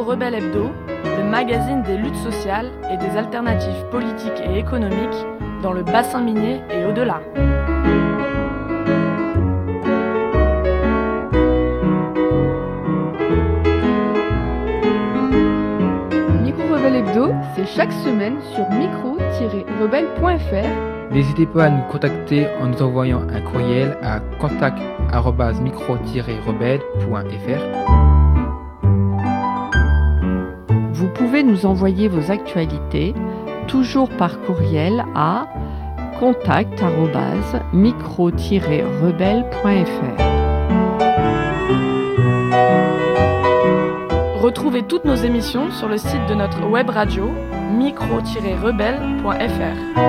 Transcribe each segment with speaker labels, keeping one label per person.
Speaker 1: Micro-Rebelle Hebdo, le magazine des luttes sociales et des alternatives politiques et économiques dans le bassin minier et au-delà.
Speaker 2: Micro-Rebelle Hebdo, c'est chaque semaine sur micro-rebelle.fr.
Speaker 3: N'hésitez pas à nous contacter en nous envoyant un courriel à contact@micro-rebelle.fr.
Speaker 2: Vous pouvez nous envoyer vos actualités, toujours par courriel à contact@micro-rebelle.fr.
Speaker 1: Retrouvez toutes nos émissions sur le site de notre web radio micro-rebelle.fr.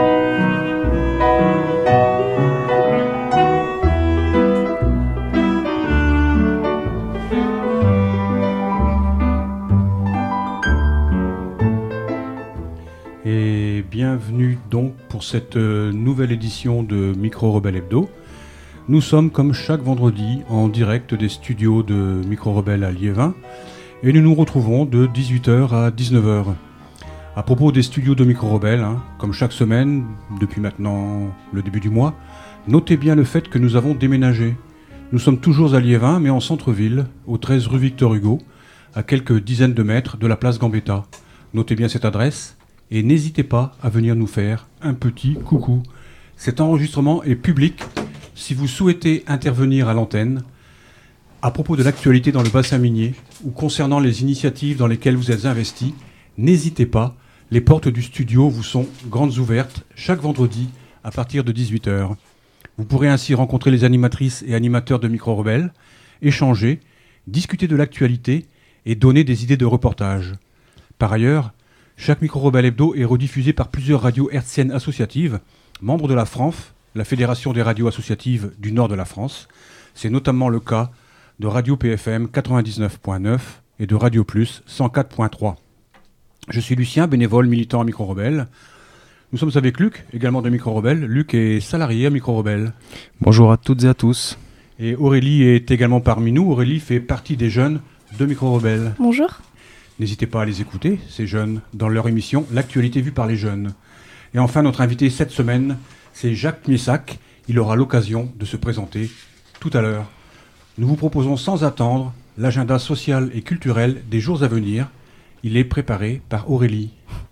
Speaker 4: Et bienvenue donc pour cette nouvelle édition de Micro-Rebelle Hebdo. Nous sommes comme chaque vendredi en direct des studios de Micro-Rebelle à Liévin et nous nous retrouvons de 18h à 19h. À propos des studios de Micro-Rebelle, comme chaque semaine, depuis maintenant le début du mois, notez bien le fait que nous avons déménagé. Nous sommes toujours à Liévin mais en centre-ville, au 13 rue Victor Hugo, à quelques dizaines de mètres de la place Gambetta. Notez bien cette adresse. Et n'hésitez pas à venir nous faire un petit coucou. Cet enregistrement est public. Si vous souhaitez intervenir à l'antenne, à propos de l'actualité dans le bassin minier ou concernant les initiatives dans lesquelles vous êtes investis, n'hésitez pas. Les portes du studio vous sont grandes ouvertes chaque vendredi à partir de 18h. Vous pourrez ainsi rencontrer les animatrices et animateurs de Micro-Rebelle, échanger, discuter de l'actualité et donner des idées de reportage. Par ailleurs, chaque Micro-Rebelle Hebdo est rediffusé par plusieurs radios hertziennes associatives, membres de la FRANF, la Fédération des radios associatives du nord de la France. C'est notamment le cas de Radio PFM 99.9 et de Radio Plus 104.3. Je suis Lucien, bénévole militant à Micro-Rebelle. Nous sommes avec Luc, également de Micro-Rebelle. Luc est salarié à Micro-Rebelle.
Speaker 5: Bonjour à toutes et à tous.
Speaker 4: Et Aurélie est également parmi nous. Aurélie fait partie des jeunes de Micro-Rebelle.
Speaker 6: Bonjour.
Speaker 4: N'hésitez pas à les écouter, ces jeunes, dans leur émission « L'actualité vue par les jeunes ». Et enfin, notre invité cette semaine, c'est Jacques Miessac. Il aura l'occasion de se présenter tout à l'heure. Nous vous proposons sans attendre l'agenda social et culturel des jours à venir. Il est préparé par Aurélie.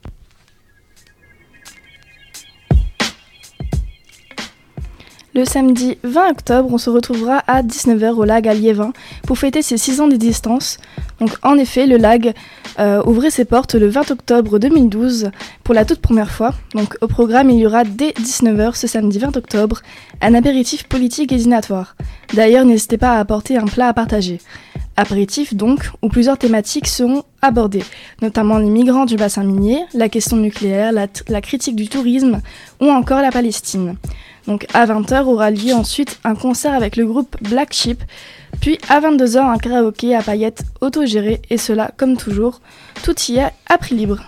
Speaker 6: Le samedi 20 octobre, on se retrouvera à 19h au LAG à Liévin pour fêter ses 6 ans d'existence. Donc, en effet, le LAG ouvrait ses portes le 20 octobre 2012 pour la toute première fois. Donc, au programme, il y aura dès 19h ce samedi 20 octobre un apéritif politique et dînatoire. D'ailleurs, n'hésitez pas à apporter un plat à partager. Apéritif donc, où plusieurs thématiques seront abordées, notamment les migrants du bassin minier, la question nucléaire, la critique du tourisme ou encore la Palestine. Donc à 20h aura lieu ensuite un concert avec le groupe Black Sheep, puis à 22h un karaoké à paillettes autogéré, et cela, comme toujours, tout y est à prix libre.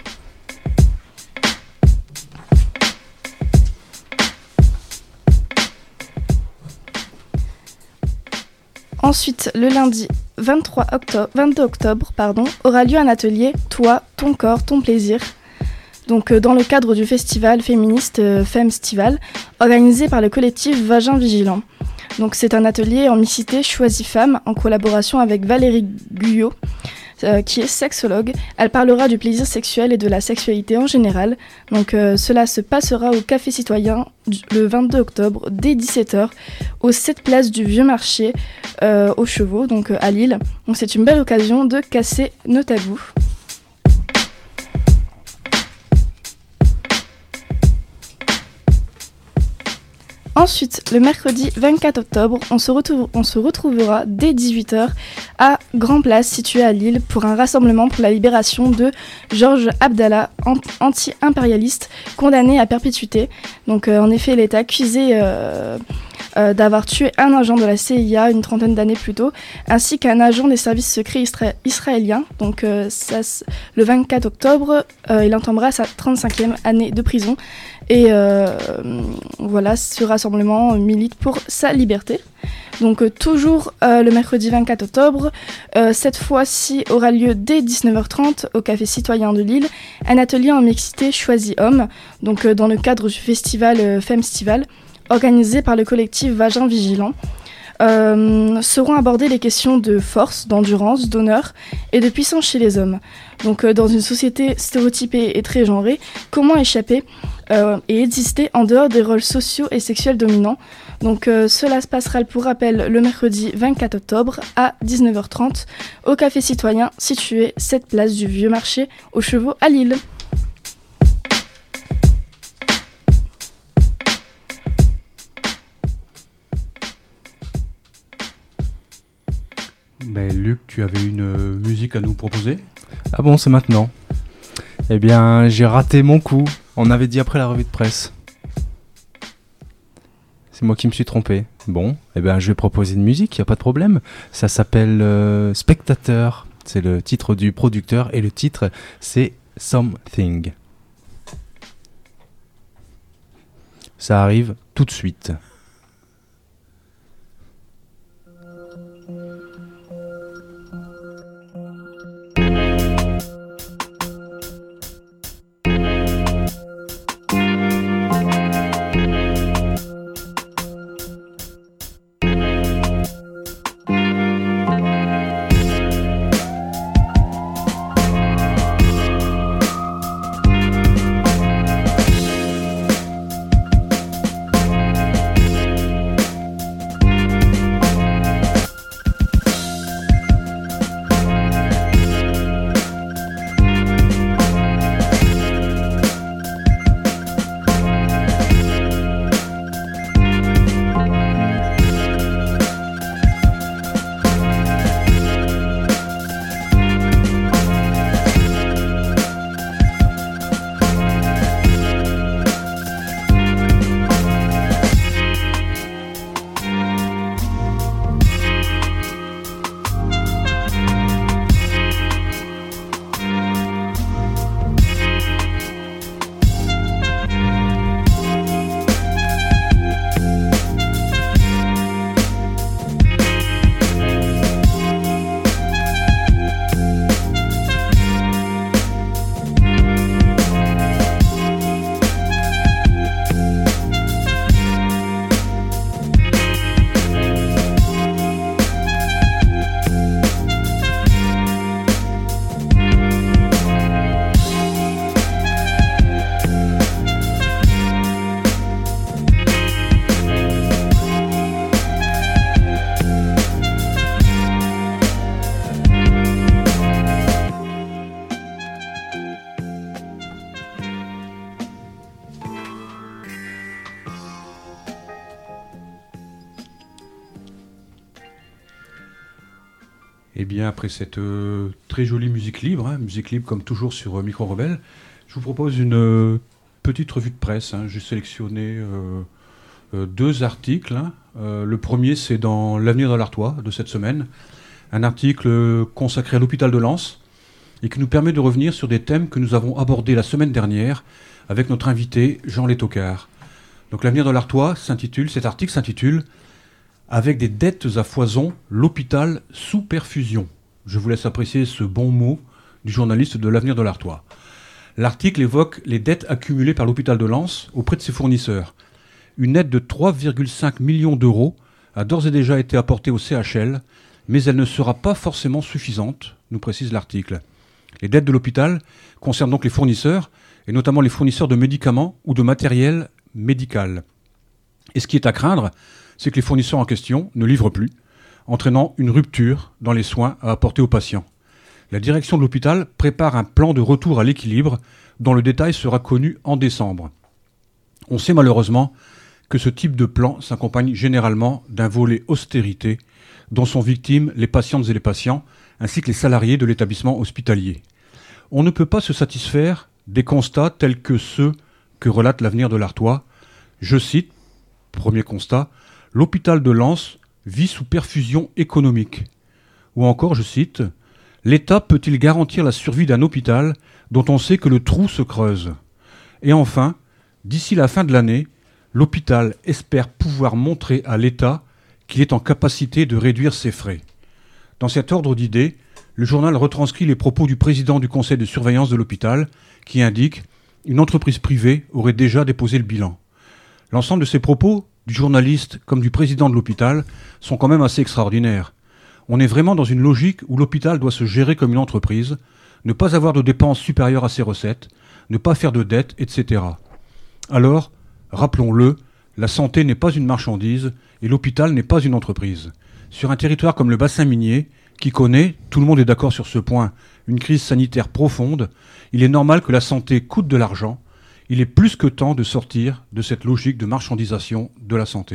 Speaker 6: Ensuite, le lundi 22 octobre, aura lieu un atelier « Toi, ton corps, ton plaisir ». Donc, dans le cadre du festival féministe Femstival, organisé par le collectif Vagin Vigilant. Donc, c'est un atelier en mixité Choisie Femme, en collaboration avec Valérie Guyot, qui est sexologue. Elle parlera du plaisir sexuel et de la sexualité en général. Donc, cela se passera au Café Citoyen le 22 octobre, dès 17h, au 7 place du Vieux Marché, aux Chevaux, donc à Lille. Donc, c'est une belle occasion de casser nos tabous. Ensuite, le mercredi 24 octobre, on se retrouvera dès 18h à Grand Place, situé à Lille, pour un rassemblement pour la libération de Georges Abdallah, anti-impérialiste, condamné à perpétuité. Donc, en effet, il est accusé d'avoir tué un agent de la CIA une trentaine d'années plus tôt, ainsi qu'un agent des services secrets israéliens. Donc, le 24 octobre, il entamera sa 35e année de prison. Et voilà, ce rassemblement milite pour sa liberté. Donc toujours le mercredi 24 octobre, cette fois-ci aura lieu dès 19h30 au Café Citoyen de Lille, un atelier en mixité Choisis Homme, donc dans le cadre du festival Femstival, organisé par le collectif Vagin Vigilant. Seront abordées les questions de force, d'endurance, d'honneur et de puissance chez les hommes. Donc dans une société stéréotypée et très genrée, comment échapper et exister en dehors des rôles sociaux et sexuels dominants. Donc cela se passera pour rappel le mercredi 24 octobre à 19h30 au Café Citoyen situé 7 place du Vieux Marché aux Chevaux à Lille.
Speaker 4: Ben, Luc, tu avais une musique à nous proposer ?
Speaker 5: Ah bon, c'est maintenant. Eh bien, j'ai raté mon coup. On avait dit après la revue de presse. C'est moi qui me suis trompé. Bon, eh bien, je vais proposer une musique, y a pas de problème. Ça s'appelle Spectateur. C'est le titre du producteur et le titre, c'est Something. Ça arrive tout de suite.
Speaker 4: Eh bien, après cette très jolie musique libre comme toujours sur Micro Rebelle, je vous propose une petite revue de presse. J'ai sélectionné 2 articles. Le premier, c'est dans l'Avenir de l'Artois de cette semaine, un article consacré à l'hôpital de Lens et qui nous permet de revenir sur des thèmes que nous avons abordés la semaine dernière avec notre invité Jean Létocard. Donc l'Avenir de l'Artois cet article s'intitule « Avec des dettes à foison, l'hôpital sous perfusion ». Je vous laisse apprécier ce bon mot du journaliste de l'Avenir de l'Artois. L'article évoque les dettes accumulées par l'hôpital de Lens auprès de ses fournisseurs. Une aide de 3,5 millions d'euros a d'ores et déjà été apportée au CHL, mais elle ne sera pas forcément suffisante, nous précise l'article. Les dettes de l'hôpital concernent donc les fournisseurs, et notamment les fournisseurs de médicaments ou de matériel médical. Et ce qui est à craindre, c'est que les fournisseurs en question ne livrent plus, entraînant une rupture dans les soins à apporter aux patients. La direction de l'hôpital prépare un plan de retour à l'équilibre dont le détail sera connu en décembre. On sait malheureusement que ce type de plan s'accompagne généralement d'un volet austérité dont sont victimes les patientes et les patients, ainsi que les salariés de l'établissement hospitalier. On ne peut pas se satisfaire des constats tels que ceux que relate l'Avenir de l'Artois. Je cite, premier constat, « L'hôpital de Lens vit sous perfusion économique ». Ou encore, je cite, « L'État peut-il garantir la survie d'un hôpital dont on sait que le trou se creuse ?» Et enfin, D'ici la fin de l'année, l'hôpital espère pouvoir montrer à l'État qu'il est en capacité de réduire ses frais. Dans cet ordre d'idées, le journal retranscrit les propos du président du conseil de surveillance de l'hôpital qui indique « Une entreprise privée aurait déjà déposé le bilan ». L'ensemble de ces propos, du journaliste comme du président de l'hôpital, sont quand même assez extraordinaires. On est vraiment dans une logique où l'hôpital doit se gérer comme une entreprise, ne pas avoir de dépenses supérieures à ses recettes, ne pas faire de dettes, etc. Alors, rappelons-le, la santé n'est pas une marchandise et l'hôpital n'est pas une entreprise. Sur un territoire comme le bassin minier, qui connaît, tout le monde est d'accord sur ce point, une crise sanitaire profonde, il est normal que la santé coûte de l'argent. Il est plus que temps de sortir de cette logique de marchandisation de la santé.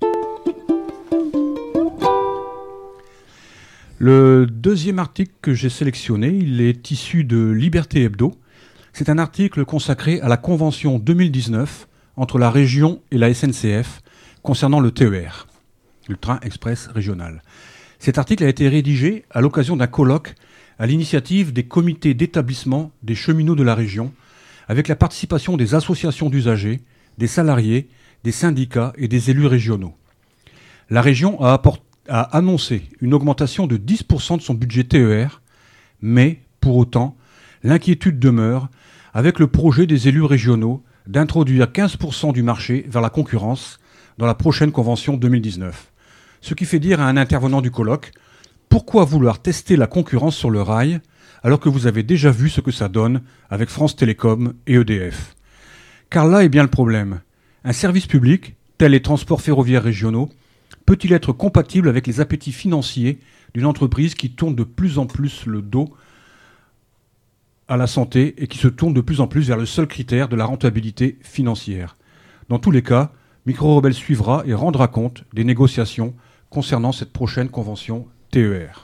Speaker 4: Le deuxième article que j'ai sélectionné, il est issu de Liberté Hebdo. C'est un article consacré à la convention 2019 entre la région et la SNCF concernant le TER, le train express régional. Cet article a été rédigé à l'occasion d'un colloque à l'initiative des comités d'établissement des cheminots de la région, avec la participation des associations d'usagers, des salariés, des syndicats et des élus régionaux. La région a annoncé une augmentation de 10% de son budget TER, mais, pour autant, l'inquiétude demeure avec le projet des élus régionaux d'introduire 15% du marché vers la concurrence dans la prochaine convention 2019. Ce qui fait dire à un intervenant du colloque « Pourquoi vouloir tester la concurrence sur le rail alors que vous avez déjà vu ce que ça donne avec France Télécom et EDF ?» Car là est bien le problème. Un service public, tel les transports ferroviaires régionaux, peut-il être compatible avec les appétits financiers d'une entreprise qui tourne de plus en plus le dos à la santé et qui se tourne de plus en plus vers le seul critère de la rentabilité financière? Dans tous les cas, Micro Rebelle suivra et rendra compte des négociations concernant cette prochaine convention TER.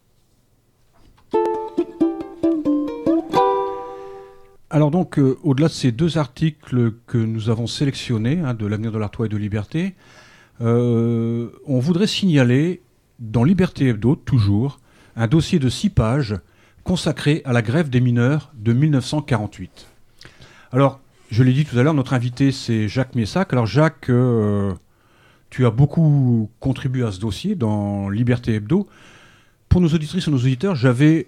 Speaker 4: Alors donc, au-delà de ces deux articles que nous avons sélectionnés, de l'Avenir de l'Artois et de Liberté, on voudrait signaler dans Liberté Hebdo, toujours, un dossier de 6 pages consacré à la grève des mineurs de 1948. Alors, je l'ai dit tout à l'heure, notre invité c'est Jacques Messac. Alors Jacques, tu as beaucoup contribué à ce dossier dans Liberté Hebdo. Pour nos auditrices et nos auditeurs, j'avais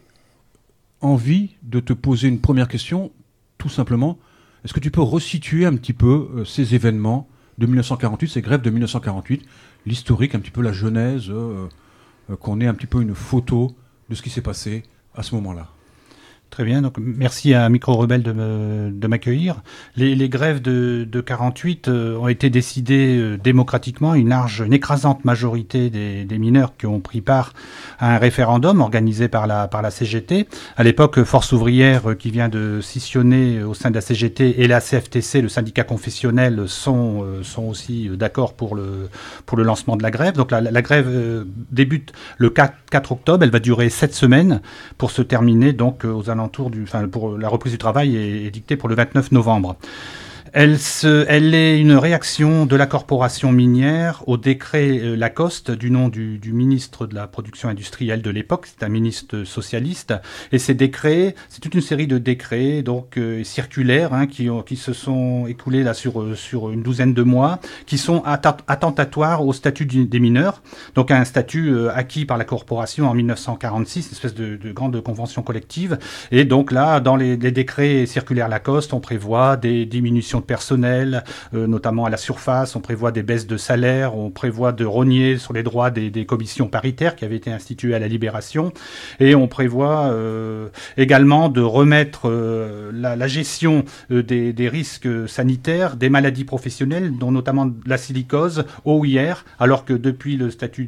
Speaker 4: envie de te poser une première question, tout simplement. Est-ce que tu peux resituer un petit peu ces événements de 1948, ces grèves de 1948, l'historique, un petit peu la genèse, qu'on ait un petit peu une photo de ce qui s'est passé à ce moment-là?
Speaker 7: Très bien, donc merci à Micro Rebelle de m'accueillir. Les grèves de 48 ont été décidées démocratiquement, une écrasante majorité des mineurs qui ont pris part à un référendum organisé par la CGT. À l'époque, Force ouvrière qui vient de scissionner au sein de la CGT et la CFTC, le syndicat confessionnel, sont aussi d'accord pour le lancement de la grève. Donc la grève débute le 4 octobre, elle va durer 7 semaines pour se terminer donc aux alentours pour la reprise du travail est dictée pour le 29 novembre. Elle est une réaction de la corporation minière au décret Lacoste du nom du ministre de la production industrielle de l'époque. C'est un ministre socialiste. Et ces décrets, c'est toute une série de décrets donc circulaires qui se sont écoulés là sur une douzaine de mois, qui sont attentatoires au statut des mineurs. Donc un statut acquis par la corporation en 1946, une espèce de grande convention collective. Et donc là, dans les décrets circulaires Lacoste, on prévoit des diminutions de personnel, notamment à la surface, on prévoit des baisses de salaire, on prévoit de rogner sur les droits des commissions paritaires qui avaient été instituées à la Libération, et on prévoit également de remettre la gestion des risques sanitaires, des maladies professionnelles, dont notamment la silicose, au OIR, alors que depuis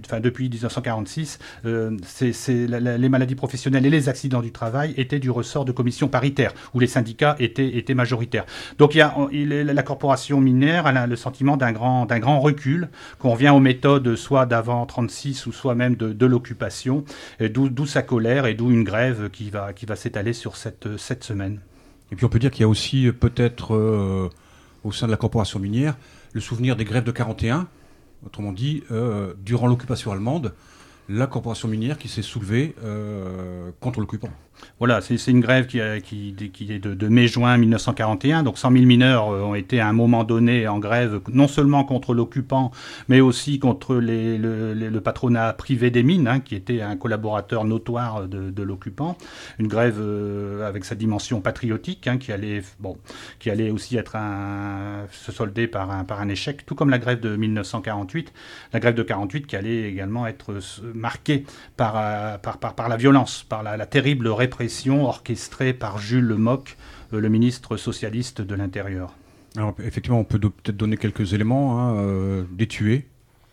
Speaker 7: 1946, les maladies professionnelles et les accidents du travail étaient du ressort de commissions paritaires, où les syndicats étaient majoritaires. Donc la corporation minière a le sentiment d'un grand recul, qu'on revient aux méthodes soit d'avant 1936 ou soit même de l'occupation, d'où sa colère et d'où une grève qui va s'étaler sur cette semaine.
Speaker 4: Et puis on peut dire qu'il y a aussi peut-être au sein de la corporation minière le souvenir des grèves de 1941, autrement dit, durant l'occupation allemande, la corporation minière qui s'est soulevée contre l'occupant.
Speaker 7: Voilà, c'est une grève qui est de mai-juin 1941. Donc 100 000 mineurs ont été à un moment donné en grève, non seulement contre l'occupant, mais aussi contre le patronat privé des mines, qui était un collaborateur notoire de l'occupant. Une grève avec sa dimension patriotique, qui allait aussi se solder par un échec, tout comme la grève de 1948. La grève de 48 qui allait également être marquée par la violence, par la terrible répression orchestrée par Jules Lemoc, le ministre socialiste de l'Intérieur.
Speaker 4: Alors effectivement, on peut peut-être donner quelques éléments, des tués,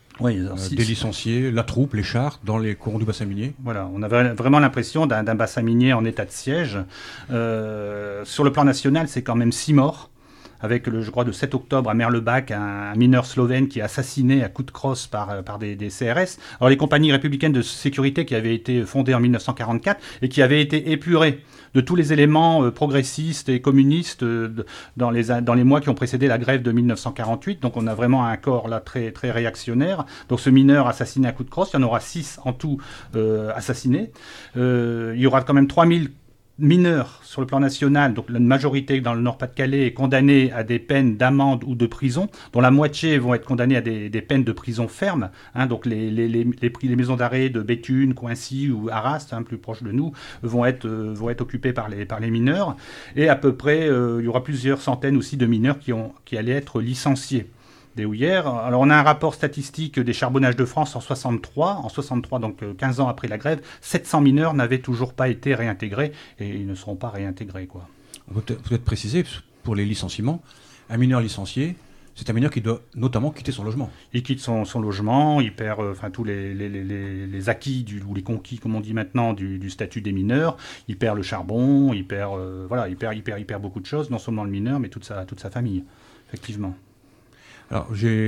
Speaker 4: des licenciés, la troupe, les chars dans les courants du bassin minier.
Speaker 7: Voilà, on avait vraiment l'impression d'un bassin minier en état de siège. Sur le plan national, c'est quand même 6 morts. Avec, je crois, le 7 octobre à Merlebach, un mineur slovène qui est assassiné à coups de crosse par des CRS. Alors les compagnies républicaines de sécurité qui avaient été fondées en 1944 et qui avaient été épurées de tous les éléments progressistes et communistes dans les mois qui ont précédé la grève de 1948. Donc on a vraiment un corps là très, très réactionnaire. Donc ce mineur assassiné à coups de crosse, il y en aura 6 en tout assassinés. Il y aura quand même 3000 mineurs sur le plan national, donc la majorité dans le Nord-Pas-de-Calais est condamnée à des peines d'amende ou de prison, dont la moitié vont être condamnées à des peines de prison ferme. Donc les maisons d'arrêt de Béthune, Coincy ou Arras, plus proche de nous, vont être occupées par les mineurs. Et à peu près, il y aura plusieurs centaines aussi de mineurs qui allaient être licenciés. Des houillères. Alors on a un rapport statistique des charbonnages de France en 63. En 63, donc 15 ans après la grève, 700 mineurs n'avaient toujours pas été réintégrés et ils ne seront pas réintégrés, quoi.
Speaker 4: On peut peut-être préciser, pour les licenciements, un mineur licencié, c'est un mineur qui doit notamment quitter son logement.
Speaker 7: Il quitte son logement, il perd tous les acquis ou les conquis, comme on dit maintenant, du statut des mineurs. Il perd le charbon, il perd beaucoup de choses, non seulement le mineur, mais toute sa famille, effectivement.
Speaker 4: Alors,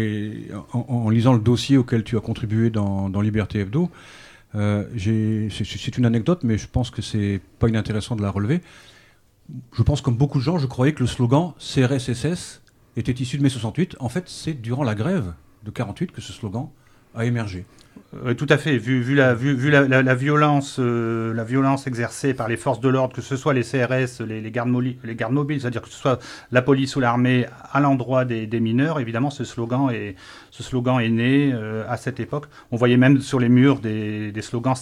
Speaker 4: en lisant le dossier auquel tu as contribué dans Liberté Hebdo, c'est une anecdote, mais je pense que c'est pas inintéressant de la relever. Je pense, comme beaucoup de gens, je croyais que le slogan CRSSS était issu de mai 68. En fait, c'est durant la grève de 48 que ce slogan a émergé.
Speaker 7: Tout à fait. Vu la violence, la violence exercée par les forces de l'ordre, que ce soit les CRS, les gardes mobiles, c'est-à-dire que ce soit la police ou l'armée à l'endroit des mineurs, évidemment, ce slogan est né à cette époque. On voyait même sur les murs des slogans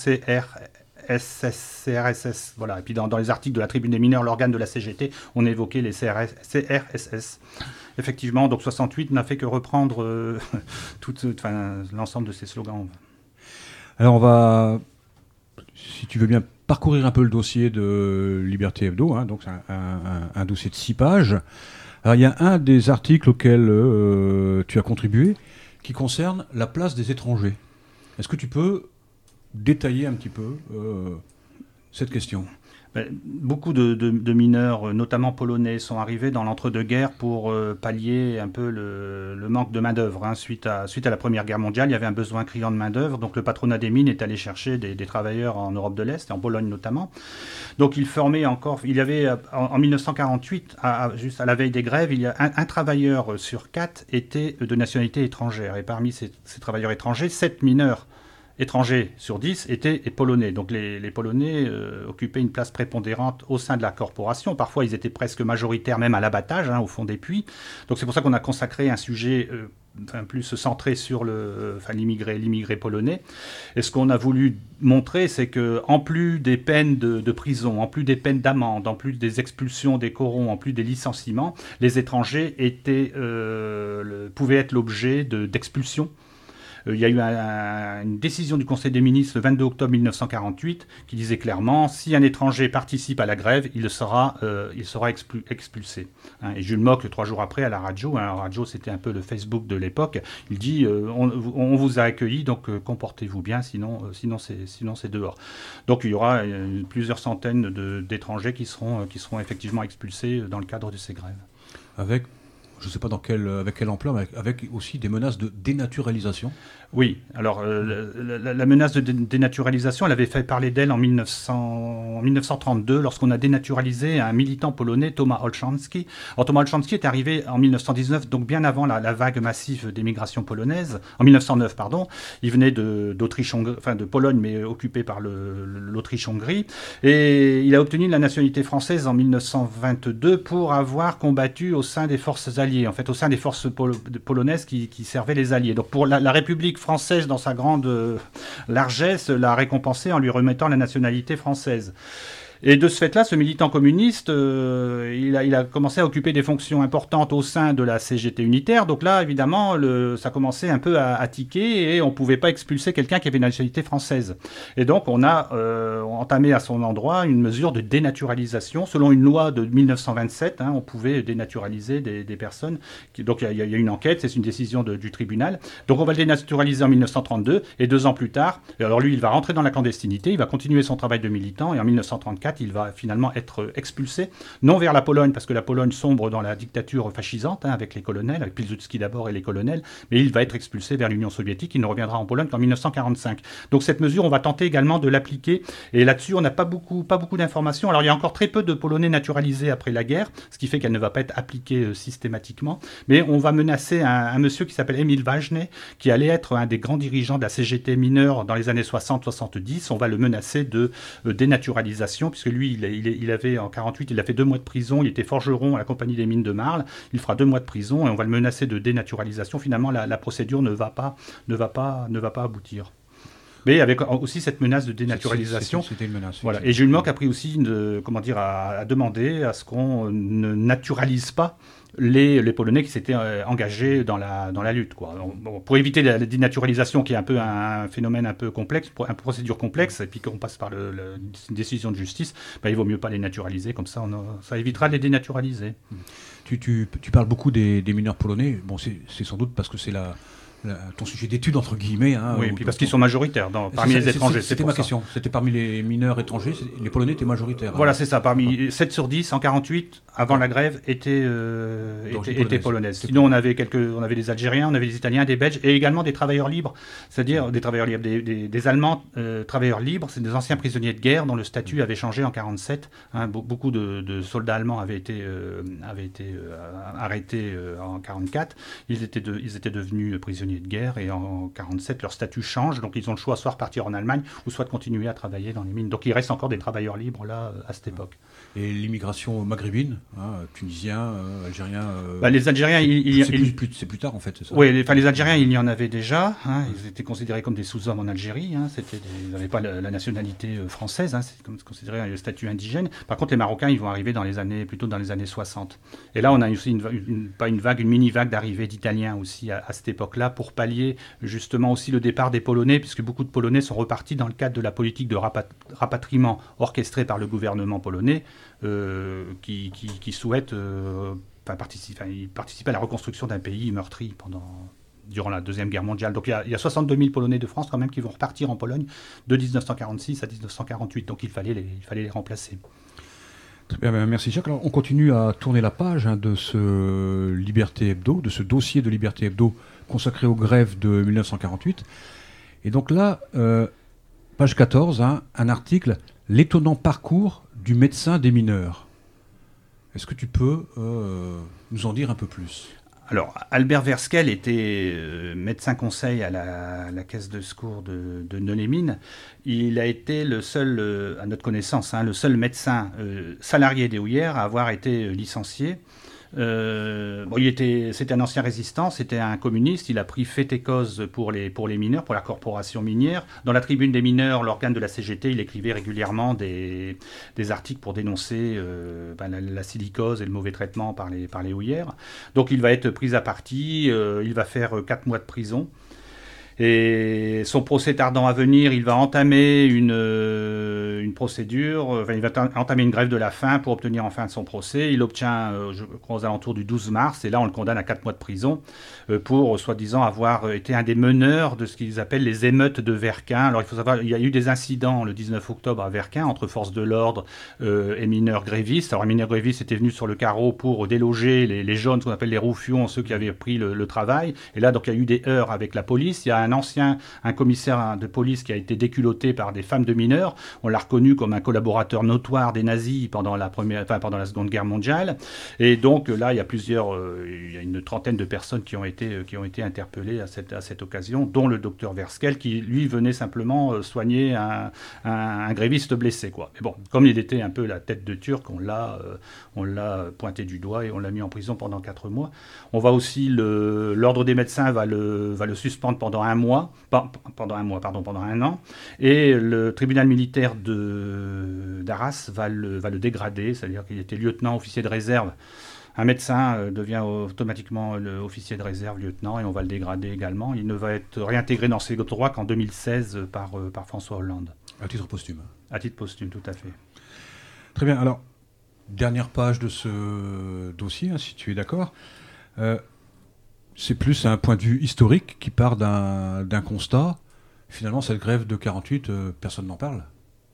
Speaker 7: CRSS, voilà. Et puis dans les articles de la Tribune des mineurs, l'organe de la CGT, on évoquait les CRSS. Effectivement, donc 68 n'a fait que reprendre l'ensemble de ces slogans.
Speaker 4: Alors on va, si tu veux bien, parcourir un peu le dossier de Liberté Hebdo, donc c'est un dossier de 6 pages. Alors il y a un des articles auxquels tu as contribué qui concerne la place des étrangers. Est-ce que tu peux détailler un petit peu cette question ?
Speaker 7: Beaucoup de mineurs, notamment polonais, sont arrivés dans l'entre-deux-guerres pour pallier un peu le manque de main-d'œuvre. Suite à la Première Guerre mondiale, il y avait un besoin criant de main-d'œuvre. Donc le patronat des mines est allé chercher des travailleurs en Europe de l'Est, et en Pologne notamment. Donc il formait encore. Il y avait en 1948, juste à la veille des grèves, il y a un travailleur sur 4 était de nationalité étrangère. Et parmi ces travailleurs étrangers, 7 mineurs étrangers sur 10 étaient polonais. Donc les Polonais occupaient une place prépondérante au sein de la corporation. Parfois, ils étaient presque majoritaires, même à l'abattage, au fond des puits. Donc c'est pour ça qu'on a consacré un sujet plus centré sur l'immigré polonais. Et ce qu'on a voulu montrer, c'est que en plus des peines de prison, en plus des peines d'amende, en plus des expulsions des corons, en plus des licenciements, les étrangers pouvaient être l'objet d'expulsions. Il y a eu une décision du Conseil des ministres le 22 octobre 1948 qui disait clairement, si un étranger participe à la grève, il sera expulsé. Et Jules Mock, 3 jours après, à la radio, la radio c'était un peu le Facebook de l'époque, il dit on vous a accueilli, donc comportez-vous bien, sinon c'est dehors. Donc il y aura plusieurs centaines d'étrangers qui seront effectivement expulsés dans le cadre de ces grèves.
Speaker 4: Avec, je ne sais pas avec quelle ampleur, mais avec aussi des menaces de dénaturalisation.
Speaker 7: Oui, alors la menace de dénaturalisation, elle avait fait parler d'elle en 1932, lorsqu'on a dénaturalisé un militant polonais, Tomasz Olszanski. Alors, Tomasz Olszanski est arrivé en 1919, donc bien avant la vague massive d'émigration polonaise, en 1909, pardon. Il venait de Pologne, mais occupé par l'Autriche-Hongrie. Et il a obtenu la nationalité française en 1922 pour avoir combattu au sein des forces alliées, en fait, au sein des forces polonaises qui servaient les alliés. Donc, pour la République française, dans sa grande largesse, l'a récompensé en lui remettant la nationalité française. Et de ce fait-là, ce militant communiste, il a commencé à occuper des fonctions importantes au sein de la CGT unitaire. Donc là, évidemment, ça commençait un peu à tiquer et on ne pouvait pas expulser quelqu'un qui avait une nationalité française. Et donc, on a entamé à son endroit une mesure de dénaturalisation. Selon une loi de 1927, on pouvait dénaturaliser des personnes. Donc, il y a une enquête, c'est une décision du tribunal. Donc, on va le dénaturaliser en 1932 et 2 ans plus tard, alors lui, il va rentrer dans la clandestinité, il va continuer son travail de militant et en 1934, il va finalement être expulsé, non vers la Pologne, parce que la Pologne sombre dans la dictature fascisante, avec les colonels, avec Pilsudski d'abord et les colonels, mais il va être expulsé vers l'Union soviétique, il ne reviendra en Pologne qu'en 1945. Donc cette mesure, on va tenter également de l'appliquer, et là-dessus, on n'a pas beaucoup d'informations. Alors il y a encore très peu de Polonais naturalisés après la guerre, ce qui fait qu'elle ne va pas être appliquée systématiquement, mais on va menacer un monsieur qui s'appelle Emil Ważny, qui allait être un des grands dirigeants de la CGT mineure dans les années 60-70, on va le menacer de dénaturalisation, puisque lui, il avait en 48, il a fait 2 mois de prison, il était forgeron à la compagnie des mines de Marle, il fera 2 mois de prison et on va le menacer de dénaturalisation. Finalement, la procédure ne va pas aboutir. Mais avec aussi cette menace de dénaturalisation.
Speaker 4: C'était une menace.
Speaker 7: Voilà. Et Jules Mock a pris aussi à demander à ce qu'on ne naturalise pas les Polonais qui s'étaient engagés dans la lutte, quoi. Pour éviter la dénaturalisation, qui est un peu un phénomène un peu complexe, une procédure complexe, et puis qu'on passe par une décision de justice, il vaut mieux pas les naturaliser, comme ça ça évitera de les dénaturaliser.
Speaker 4: Tu parles beaucoup des mineurs polonais, bon, c'est sans doute parce que c'est ton sujet d'étude, entre guillemets.
Speaker 7: Oui, et puis parce qu'ils sont majoritaires parmi les étrangers.
Speaker 4: C'était ma question. C'était parmi les mineurs étrangers, les Polonais étaient majoritaires.
Speaker 7: Voilà, c'est ça. Parmi 7 sur 10, en 48, avant la grève, étaient polonaises. Sinon, on avait des Algériens, on avait des Italiens, des Belges, et également des travailleurs libres, c'est-à-dire des travailleurs libres, des Allemands travailleurs libres, c'est des anciens prisonniers de guerre dont le statut avait changé en 47. Beaucoup de soldats allemands avaient été arrêtés en 44. Ils étaient devenus prisonniers de guerre, et en 47 leur statut change, donc ils ont le choix soit de partir en Allemagne ou soit de continuer à travailler dans les mines. Donc il reste encore des travailleurs libres là à cette époque.
Speaker 4: Et l'immigration maghrébine, tunisiens, algériens.
Speaker 7: Les Algériens,
Speaker 4: c'est plus tard en fait, c'est ça.
Speaker 7: Oui, les Algériens, il y en avait déjà. Ils étaient considérés comme des sous-hommes en Algérie. Ils n'avaient pas la nationalité française. C'est considéré le statut indigène. Par contre, les Marocains, ils vont arriver plutôt dans les années 60. Et là, on a aussi une mini-vague d'arrivée d'Italiens aussi à cette époque-là, pour pallier justement aussi le départ des Polonais, puisque beaucoup de Polonais sont repartis dans le cadre de la politique de rapatriement orchestrée par le gouvernement polonais, qui souhaite participer à la reconstruction d'un pays meurtri durant la Deuxième Guerre mondiale. Donc il y a 62 000 Polonais de France quand même qui vont repartir en Pologne de 1946 à 1948. Donc il fallait les remplacer.
Speaker 4: Très bien, merci Jacques. Alors, on continue à tourner la page de ce Liberté Hebdo, de ce dossier de Liberté Hebdo consacré aux grèves de 1948. Et donc là, page 14, un article « L'étonnant parcours du médecin des mineurs ». Est-ce que tu peux nous en dire un peu plus ?
Speaker 7: Alors, Albert Verskel était médecin conseil à la caisse de secours de Nœux-les-Mines. Il a été le seul, à notre connaissance, le seul médecin salarié des houillères à avoir été licencié. C'était un ancien résistant, c'était un communiste. Il a pris fait et cause pour les mineurs, pour la corporation minière. Dans la tribune des mineurs, l'organe de la CGT, il écrivait régulièrement des articles pour dénoncer la silicose et le mauvais traitement par les houillères. Donc il va être pris à partie, il va faire 4 mois de prison. Et son procès tardant à venir, il va entamer une une procédure, il va entamer une grève de la faim pour obtenir enfin son procès. Il obtient, je crois, aux alentours du 12 mars, et là on le condamne à 4 mois de prison pour, soi-disant, avoir été un des meneurs de ce qu'ils appellent les émeutes de Verquin. Alors il faut savoir, il y a eu des incidents le 19 octobre à Verquin entre forces de l'ordre et mineurs grévistes. Alors les mineurs grévistes étaient venus sur le carreau pour déloger les jaunes, ce qu'on appelle les roufions, ceux qui avaient pris le travail. Et là, donc, il y a eu des heurts avec la police. Il y a un commissaire de police qui a été déculotté par des femmes de mineurs. On l'a reconnu comme un collaborateur notoire des nazis pendant la Seconde Guerre mondiale. Et donc là, il y a une trentaine de personnes qui ont été interpellées à cette occasion, dont le docteur Verskel, qui lui venait simplement soigner un gréviste blessé, quoi. Mais bon, comme il était un peu la tête de Turc, on l'a pointé du doigt et on l'a mis en prison pendant 4 mois. On va aussi l'ordre des médecins va le suspendre pendant un an, et le tribunal militaire d'Arras va le dégrader, c'est-à-dire qu'il était lieutenant, officier de réserve. Un médecin devient automatiquement officier de réserve, lieutenant, et on va le dégrader également. Il ne va être réintégré dans ses droits qu'en 2016 par François Hollande.
Speaker 4: À titre posthume.
Speaker 7: À titre posthume, tout à fait.
Speaker 4: Très bien. Alors, dernière page de ce dossier, si tu es d'accord. C'est plus un point de vue historique qui part d'un constat. Finalement, cette grève de 48, personne n'en parle.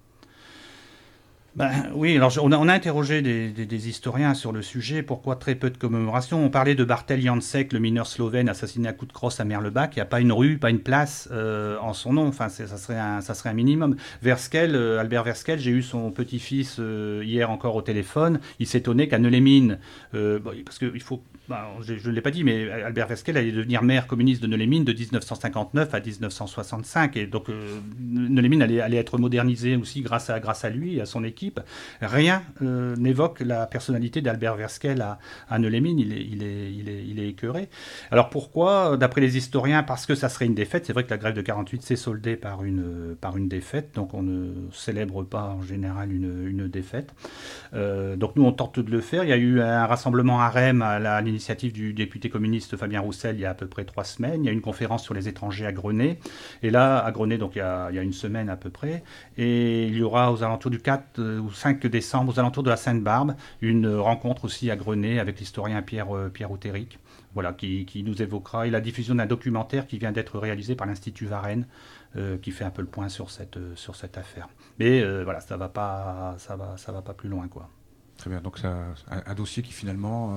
Speaker 7: Oui, alors on a interrogé des historiens sur le sujet. Pourquoi très peu de commémorations? On parlait de Bartel Jansek, le mineur slovène assassiné à coups de crosse à Merlebach. Il n'y a pas une rue, pas une place en son nom. Enfin, ça serait un minimum. Albert Verskel, j'ai eu son petit-fils hier encore au téléphone. Il s'étonnait qu'à Neulémine, parce qu'il faut... je ne l'ai pas dit, mais Albert Verskel allait devenir maire communiste de Neulémine de 1959 à 1965. Et donc, Neulémine allait être modernisée aussi grâce à lui et à son équipe. Rien n'évoque la personnalité d'Albert Verskel à Neulémine. Il est écœuré. Alors pourquoi? D'après les historiens, parce que ça serait une défaite. C'est vrai que la grève de 48 s'est soldée par une défaite. Donc on ne célèbre pas en général une défaite. Donc nous, on tente de le faire. Il y a eu un rassemblement à Rennes à l'initiative du député communiste Fabien Roussel il y a à peu près 3 semaines. Il y a une conférence sur les étrangers à Grenay. Et là, à Grenay, donc il y a une semaine à peu près. Et il y aura aux alentours du 4 ou 5 décembre, aux alentours de la Sainte-Barbe, une rencontre aussi à Grenay avec l'historien Pierre Outéric, voilà, qui nous évoquera, et la diffusion d'un documentaire qui vient d'être réalisé par l'Institut Varenne, qui fait un peu le point sur cette affaire. Mais voilà, ça va pas plus loin, quoi.
Speaker 4: Très bien, donc c'est un dossier qui finalement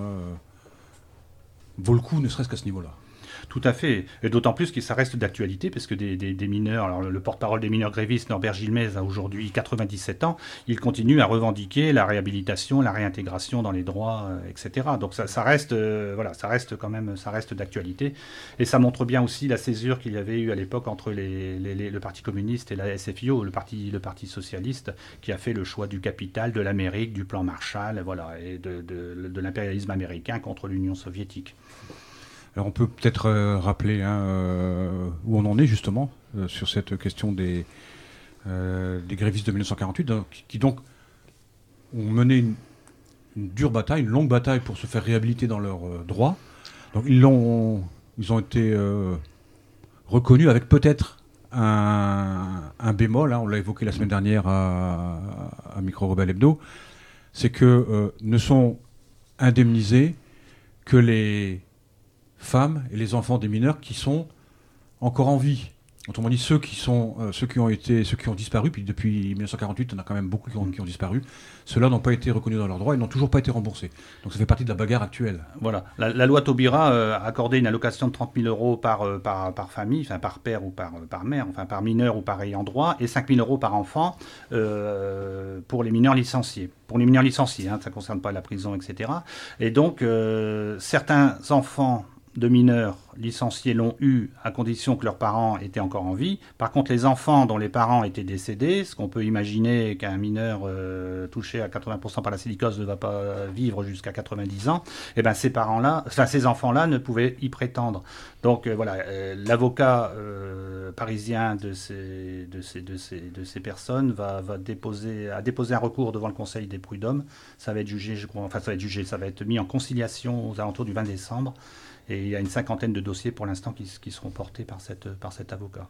Speaker 4: vaut le coup, ne serait-ce qu'à ce niveau-là.
Speaker 7: Tout à fait, et d'autant plus que ça reste d'actualité, parce que des mineurs, alors le porte-parole des mineurs grévistes, Norbert Gilmez, a aujourd'hui 97 ans, il continue à revendiquer la réhabilitation, la réintégration dans les droits, etc. Donc ça reste quand même, ça reste d'actualité, et ça montre bien aussi la césure qu'il y avait eu à l'époque entre le Parti communiste et la SFIO, le parti socialiste, qui a fait le choix du capital, de l'Amérique, du plan Marshall, voilà, et de l'impérialisme américain contre l'Union soviétique.
Speaker 4: Alors on peut peut-être rappeler où on en est justement sur cette question des grévistes de 1948, qui donc ont mené une dure bataille, une longue bataille pour se faire réhabiliter dans leurs droits. Donc ils ont été reconnus avec peut-être un bémol, on l'a évoqué la semaine dernière à Micro Rebelle Hebdo, c'est que ne sont indemnisés que les femmes et les enfants des mineurs qui sont encore en vie. Autrement dit, ceux qui ont disparu, puis depuis 1948, on a quand même beaucoup qui ont disparu, ceux-là n'ont pas été reconnus dans leurs droits et n'ont toujours pas été remboursés. Donc ça fait partie de la bagarre actuelle.
Speaker 7: Voilà. La loi Taubira a accordé une allocation de 30 000 euros par famille, enfin par père ou par mère, enfin par mineur ou par ayant droit, et 5 000 euros par enfant pour les mineurs licenciés. Pour les mineurs licenciés, ça ne concerne pas la prison, etc. Et donc, certains enfants de mineurs licenciés l'ont eu à condition que leurs parents étaient encore en vie. Par contre, les enfants dont les parents étaient décédés, ce qu'on peut imaginer qu'un mineur touché à 80% par la silicose ne va pas vivre jusqu'à 90 ans, et ben ces enfants-là ne pouvaient y prétendre. Donc voilà, l'avocat parisien de ces personnes va déposer un recours devant le Conseil des prud'hommes. Ça va être jugé, ça va être mis en conciliation aux alentours du 20 décembre. Et il y a une 50aine de dossiers pour l'instant qui seront portés par cet avocat.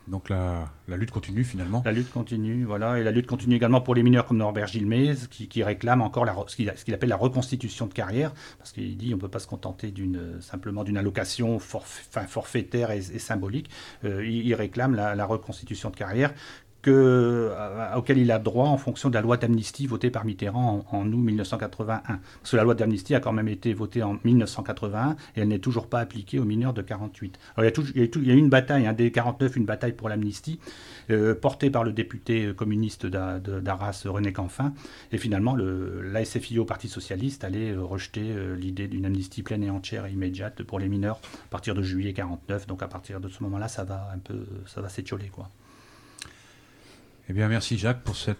Speaker 4: Donc la lutte continue finalement.
Speaker 7: La lutte continue, voilà, et la lutte continue également pour les mineurs comme Norbert Gilmez, qui réclame encore ce qu'il appelle la reconstitution de carrière, parce qu'il dit on ne peut pas se contenter simplement d'une allocation forfaitaire et symbolique. Il réclame la reconstitution de carrière auquel il a droit en fonction de la loi d'amnistie votée par Mitterrand en août 1981. Parce que la loi d'amnistie a quand même été votée en 1981 et elle n'est toujours pas appliquée aux mineurs de 48. Alors, il y a eu une bataille, dès 49, une bataille pour l'amnistie, portée par le député communiste d'Arras, René Canfin. Et finalement, la SFIO au Parti Socialiste allait rejeter l'idée d'une amnistie pleine et entière et immédiate pour les mineurs à partir de juillet 49. Donc à partir de ce moment-là, ça va s'étioler, quoi.
Speaker 4: Eh bien, merci Jacques pour ce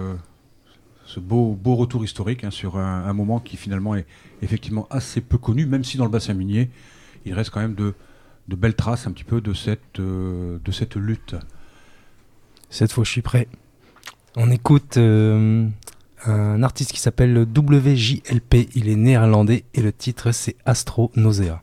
Speaker 4: beau retour historique sur un moment qui finalement est effectivement assez peu connu, même si dans le bassin minier, il reste quand même de belles traces un petit peu de cette lutte.
Speaker 5: Cette fois, je suis prêt. On écoute un artiste qui s'appelle WJLP, il est néerlandais et le titre c'est Astro Nausea.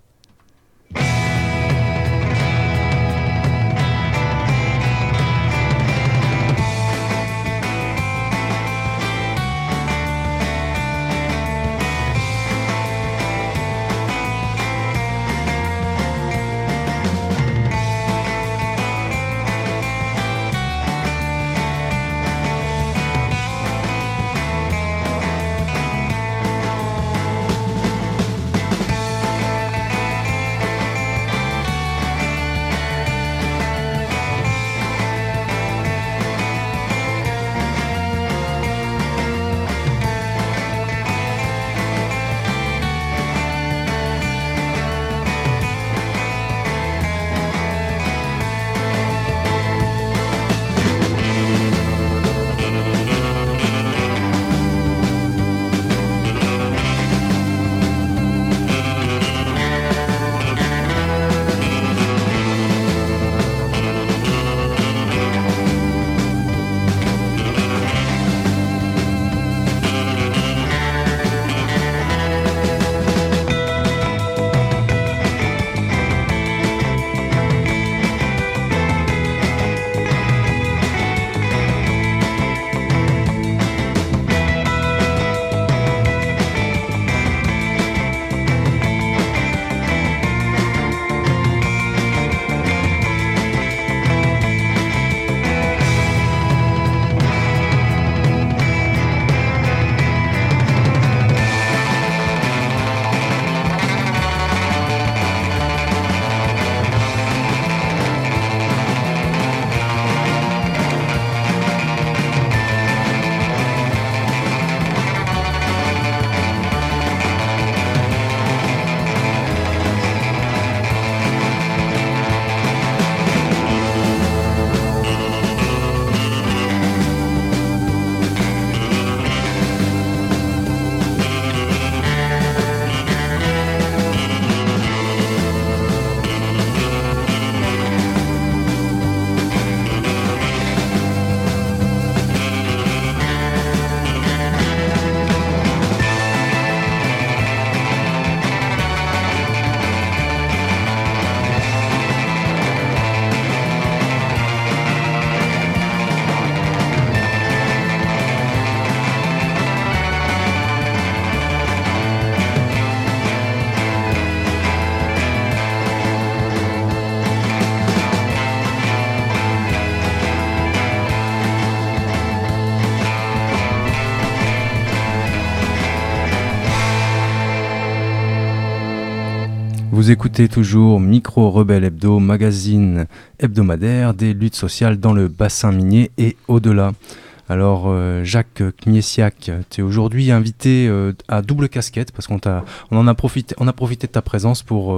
Speaker 5: Vous écoutez toujours Micro Rebelle Hebdo, magazine hebdomadaire des luttes sociales dans le bassin minier et au-delà. Alors Jacques Kmiesiak, tu es aujourd'hui invité à double casquette parce on a profité de ta présence pour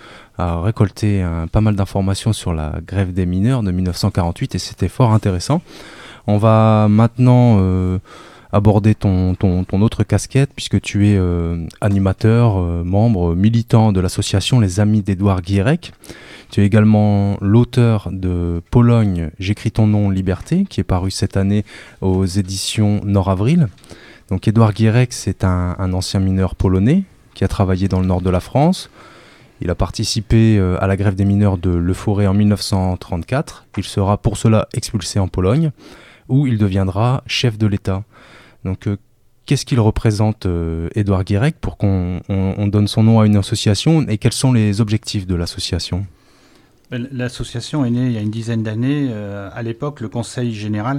Speaker 5: récolter pas mal d'informations sur la grève des mineurs de 1948 et c'était fort intéressant. On va maintenant aborder ton autre casquette puisque tu es animateur, membre militant de l'association Les Amis d'Édouard Guirec. Tu es également l'auteur de Pologne, j'écris ton nom, Liberté, qui est paru cette année aux éditions Nord-Avril. Donc Édouard Guirec, c'est un ancien mineur polonais qui a travaillé dans le nord de la France. Il a participé à la grève des mineurs de Leforest en 1934. Il sera pour cela expulsé en Pologne, où il deviendra chef de l'État. Donc, qu'est-ce qu'il représente, Édouard Guirec, pour qu'on donne son nom à une association, et quels sont les objectifs de l'association ?
Speaker 7: L'association est née il y a une dizaine d'années. À l'époque, le Conseil général,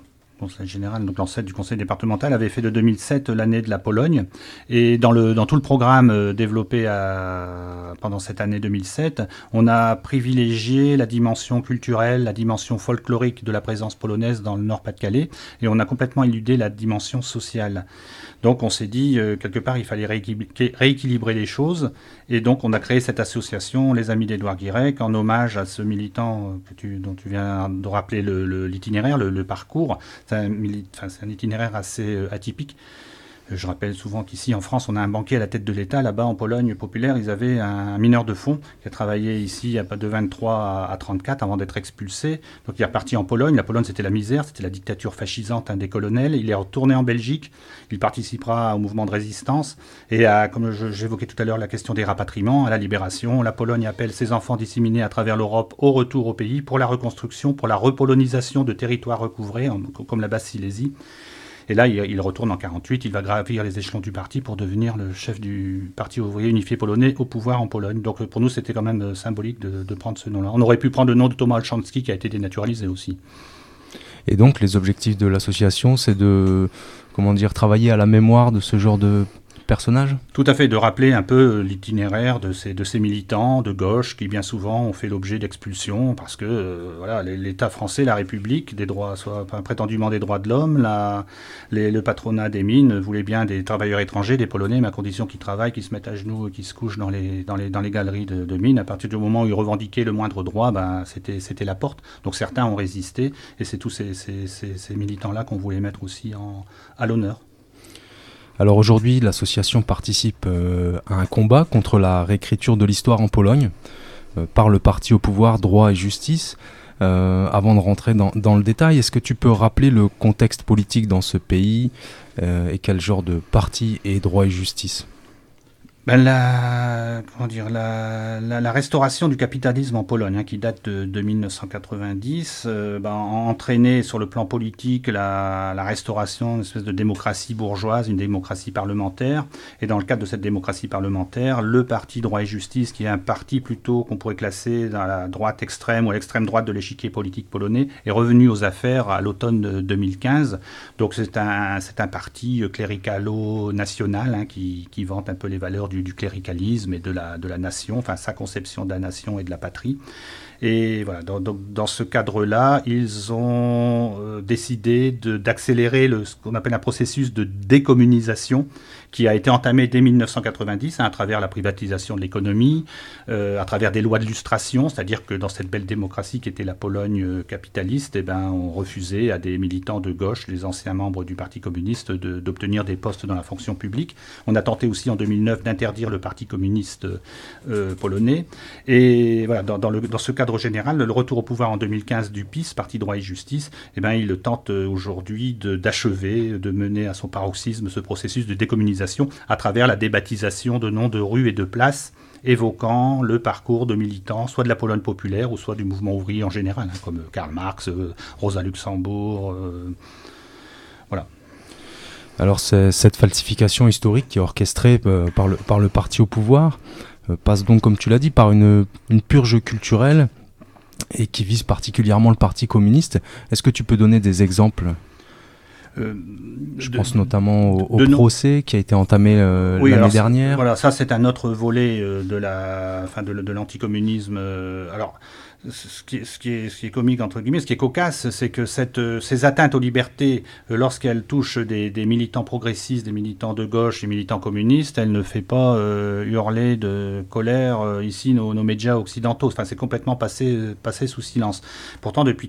Speaker 7: donc l'ancêtre du Conseil départemental, avait fait de 2007 l'année de la Pologne. Et dans tout le programme développé pendant cette année 2007, on a privilégié la dimension culturelle, la dimension folklorique de la présence polonaise dans le Nord-Pas-de-Calais, et on a complètement éludé la dimension sociale. Donc on s'est dit, quelque part, il fallait rééquilibrer les choses, et donc on a créé cette association, les Amis d'Édouard Guirec, en hommage à ce militant dont tu viens de rappeler l'itinéraire, le parcours. C'est un itinéraire assez atypique. Je rappelle souvent qu'ici, en France, on a un banquier à la tête de l'État. Là-bas, en Pologne populaire, ils avaient un mineur de fonds qui a travaillé ici de 23 à 34 avant d'être expulsé. Donc, il est reparti en Pologne. La Pologne, c'était la misère, c'était la dictature fascisante des colonels. Il est retourné en Belgique. Il participera au mouvement de résistance. Et comme j'évoquais tout à l'heure la question des rapatriements, à la libération, la Pologne appelle ses enfants disséminés à travers l'Europe au retour au pays pour la reconstruction, pour la repolonisation de territoires recouvrés, comme la Basse-Silésie. Et là, il retourne en 1948, il va gravir les échelons du parti pour devenir le chef du Parti ouvrier unifié polonais au pouvoir en Pologne. Donc pour nous, c'était quand même symbolique de prendre ce nom-là. On aurait pu prendre le nom de Thomas Olszanski qui a été dénaturalisé aussi.
Speaker 5: Et donc les objectifs de l'association, c'est de travailler à la mémoire de ce genre de personnages ?
Speaker 7: Tout à fait, de rappeler un peu l'itinéraire de ces militants de gauche qui bien souvent ont fait l'objet d'expulsions parce que l'État français, la République, prétendument des droits de l'homme, le patronat des mines voulait bien des travailleurs étrangers, des Polonais, mais à condition qu'ils travaillent, qu'ils se mettent à genoux et qu'ils se couchent dans les galeries de mines. À partir du moment où ils revendiquaient le moindre droit, c'était la porte. Donc certains ont résisté et c'est tous ces militants-là qu'on voulait mettre aussi à l'honneur.
Speaker 5: Alors aujourd'hui, l'association participe à un combat contre la réécriture de l'histoire en Pologne par le parti au pouvoir Droit et Justice. Avant de rentrer dans le détail, est-ce que tu peux rappeler le contexte politique dans ce pays et quel genre de parti est Droit et Justice ?
Speaker 7: La restauration du capitalisme en Pologne, qui date de 1990, a entraîné sur le plan politique la restauration d'une espèce de démocratie bourgeoise, une démocratie parlementaire. Et dans le cadre de cette démocratie parlementaire, le parti Droit et Justice, qui est un parti plutôt qu'on pourrait classer dans la droite extrême ou à l'extrême droite de l'échiquier politique polonais, est revenu aux affaires à l'automne 2015. Donc c'est un parti cléricalo-national qui vante un peu les valeurs du cléricalisme et de la nation, enfin sa conception de la nation et de la patrie. Et voilà, dans ce cadre-là, ils ont décidé d'accélérer ce qu'on appelle un processus de décommunisation qui a été entamé dès 1990 à travers la privatisation de l'économie, à travers des lois de lustration, c'est-à-dire que dans cette belle démocratie qui était la Pologne capitaliste, on refusait à des militants de gauche, les anciens membres du Parti communiste, d'obtenir des postes dans la fonction publique. On a tenté aussi en 2009 d'interdire le Parti communiste polonais. Et voilà, dans ce cadre général, le retour au pouvoir en 2015 du PiS, Parti Droit et Justice, il tente aujourd'hui d'achever, de mener à son paroxysme ce processus de décommunisation à travers la débaptisation de noms de rues et de places évoquant le parcours de militants, soit de la Pologne populaire ou soit du mouvement ouvrier en général, comme Karl Marx, Rosa Luxembourg, voilà.
Speaker 5: Alors cette falsification historique qui est orchestrée par le parti au pouvoir passe donc, comme tu l'as dit, par une purge culturelle et qui vise particulièrement le Parti communiste. Est-ce que tu peux donner des exemples ? Je pense notamment au procès qui a été entamé l'année dernière.
Speaker 7: Voilà, ça c'est un autre volet de l'anticommunisme. Alors, ce qui est comique, entre guillemets, ce qui est cocasse, c'est que ces atteintes aux libertés, lorsqu'elles touchent des militants progressistes, des militants de gauche, des militants communistes, elles ne fait pas hurler de colère ici nos médias occidentaux. Enfin, c'est complètement passé sous silence. Pourtant, depuis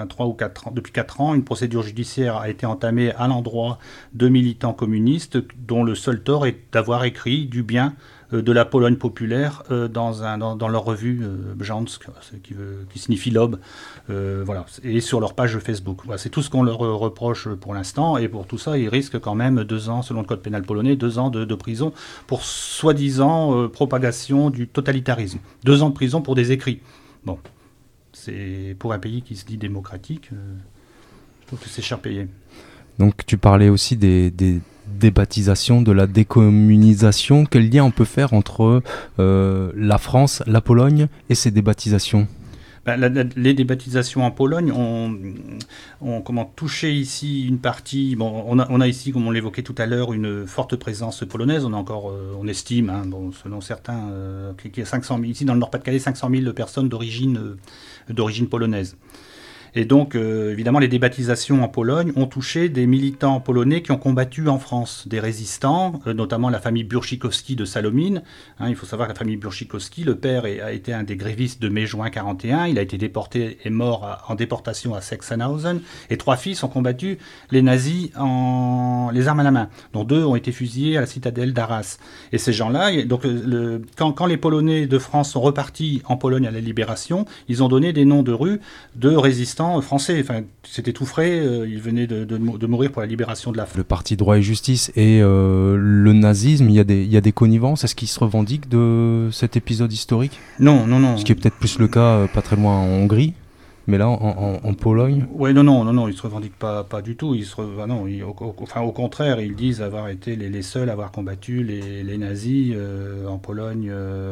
Speaker 7: 4 ans, une procédure judiciaire a été entamée à l'endroit de militants communistes dont le seul tort est d'avoir écrit du bien de la Pologne populaire dans leur revue Brzansk, qui signifie l'aube, voilà, et sur leur page Facebook. Voilà, c'est tout ce qu'on leur reproche pour l'instant, et pour tout ça, ils risquent quand même 2 ans, selon le code pénal polonais, 2 ans de prison pour soi-disant propagation du totalitarisme. 2 ans de prison pour des écrits. Bon, c'est pour un pays qui se dit démocratique, je trouve que c'est cher payé.
Speaker 5: Donc tu parlais aussi des débaptisations, de la décommunisation. Quel lien on peut faire entre la France, la Pologne et ces débaptisations ?
Speaker 7: Les débaptisations en Pologne ont touché ici une partie. Bon, on a ici, comme on l'évoquait tout à l'heure, une forte présence polonaise. On estime, selon certains, qu'il y a 500 000, ici dans le Nord-Pas-de-Calais, 500 000 personnes d'origine polonaise. Et donc, évidemment, les débaptisations en Pologne ont touché des militants polonais qui ont combattu en France, des résistants, notamment la famille Burczykowski de Salomine. Il faut savoir que la famille Burczykowski, le père a été un des grévistes de mai-juin 41. Il a été déporté et mort en déportation à Sachsenhausen. Et 3 fils ont combattu les nazis les armes à la main, dont 2 ont été fusillés à la citadelle d'Arras. Et ces gens-là, donc, quand les Polonais de France sont repartis en Pologne à la Libération, ils ont donné des noms de rues de résistants français. Enfin, c'était tout frais, ils venaient de mourir pour la libération de la France.
Speaker 5: Le parti Droit et Justice et le nazisme, il y a des connivences. Est-ce qu'ils se revendiquent de cet épisode historique ?
Speaker 7: Non.
Speaker 5: Ce qui est peut-être plus le cas pas très loin en Hongrie, mais là en Pologne.
Speaker 7: Oui, non, ils se revendiquent pas du tout. Au contraire, ils disent avoir été les seuls à avoir combattu les nazis en Pologne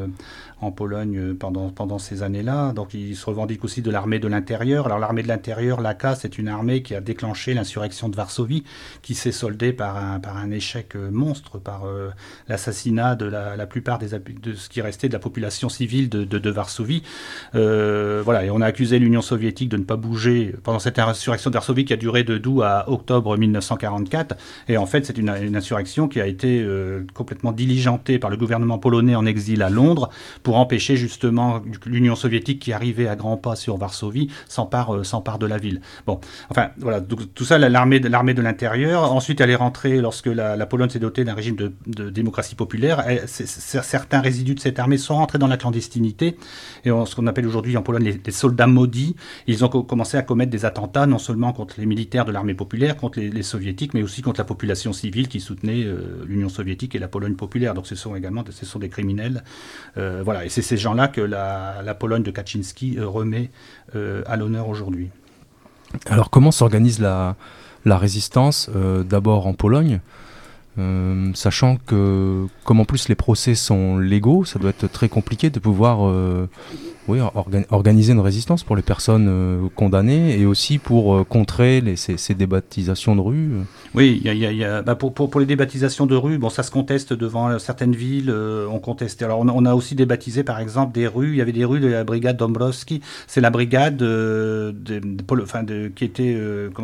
Speaker 7: pendant ces années-là. Donc ils se revendiquent aussi de l'armée de l'intérieur. Alors l'armée de l'intérieur, l'AK, c'est une armée qui a déclenché l'insurrection de Varsovie, qui s'est soldée par un échec monstre, par l'assassinat de la plupart de ce qui restait de la population civile de Varsovie. Voilà, et on a accusé l'Union soviétique de ne pas bouger pendant cette insurrection de Varsovie qui a duré de août à octobre 1944. Et en fait, c'est une insurrection qui a été complètement diligentée par le gouvernement polonais en exil à Londres pour empêcher justement que l'Union soviétique, qui arrivait à grands pas sur Varsovie, s'empare de la ville. Bon, enfin, voilà, donc, tout ça, l'armée de l'intérieur. Ensuite, elle est rentrée lorsque la Pologne s'est dotée d'un régime de démocratie populaire. Certains résidus de cette armée sont rentrés dans la clandestinité, et ce qu'on appelle aujourd'hui en Pologne les soldats maudits. Ils ont commencé à commettre des attentats, non seulement contre les militaires de l'armée populaire, contre les soviétiques, mais aussi contre la population civile qui soutenait l'Union soviétique et la Pologne populaire. Donc ce sont des criminels. Voilà, et c'est ces gens-là que la Pologne de Kaczynski remet à l'honneur aujourd'hui.
Speaker 5: Alors comment s'organise la résistance d'abord en Pologne, sachant que comme en plus les procès sont légaux, ça doit être très compliqué de pouvoir organiser une résistance pour les personnes condamnées et aussi pour contrer ces débaptisations de rue.
Speaker 7: Oui, pour les débaptisations de rue, bon, ça se conteste devant certaines villes, on conteste. Alors on a aussi débaptisé par exemple des rues, il y avait des rues de la brigade Dąbrowski, c'est la brigade qui était,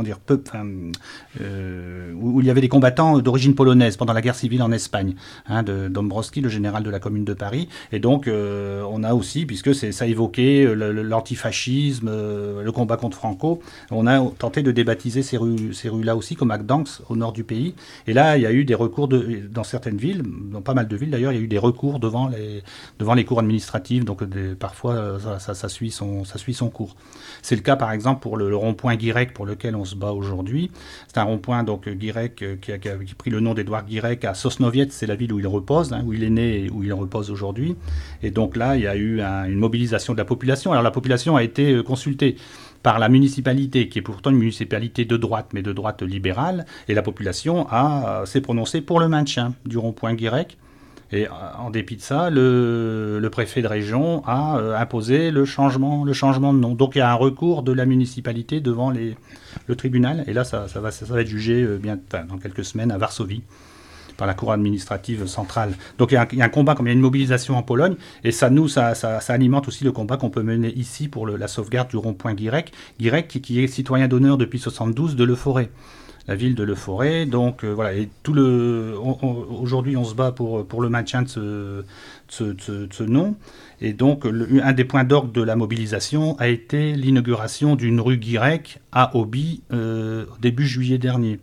Speaker 7: où il y avait des combattants d'origine polonaise pendant la guerre civile en Espagne, de Dąbrowski, le général de la Commune de Paris. Et donc on a aussi, puisque ça évoquait l'antifascisme, le combat contre Franco, on a tenté de débaptiser ces rues-là aussi, comme à Gdansk, au nord du pays. Et là, il y a eu des recours dans certaines villes, dans pas mal de villes d'ailleurs, il y a eu des recours devant les cours administratives. Donc parfois, ça suit son cours. C'est le cas par exemple pour le rond-point Guirec pour lequel on se bat aujourd'hui. C'est un rond-point donc Guirec qui a pris le nom d'Édouard Guirec à Sosnowiec, c'est la ville où il repose, où il est né et où il repose aujourd'hui. Et donc là, il y a eu une mobilisation de la population. Alors la population a été consultée par la municipalité, qui est pourtant une municipalité de droite, mais de droite libérale, et la population s'est prononcée pour le maintien du rond-point Guirec. Et en dépit de ça, le préfet de région a imposé le changement de nom. Donc il y a un recours de la municipalité devant le tribunal, et là ça va être jugé dans quelques semaines à Varsovie, par la cour administrative centrale. Donc il y a un combat, comme il y a une mobilisation en Pologne, et ça alimente aussi le combat qu'on peut mener ici pour la sauvegarde du rond-point Guirec qui est citoyen d'honneur depuis 1972 de Leforest, la ville de Leforest. Donc voilà, et aujourd'hui on se bat pour le maintien de ce nom. Et donc un des points d'orgue de la mobilisation a été l'inauguration d'une rue Guirec à Obi début juillet dernier.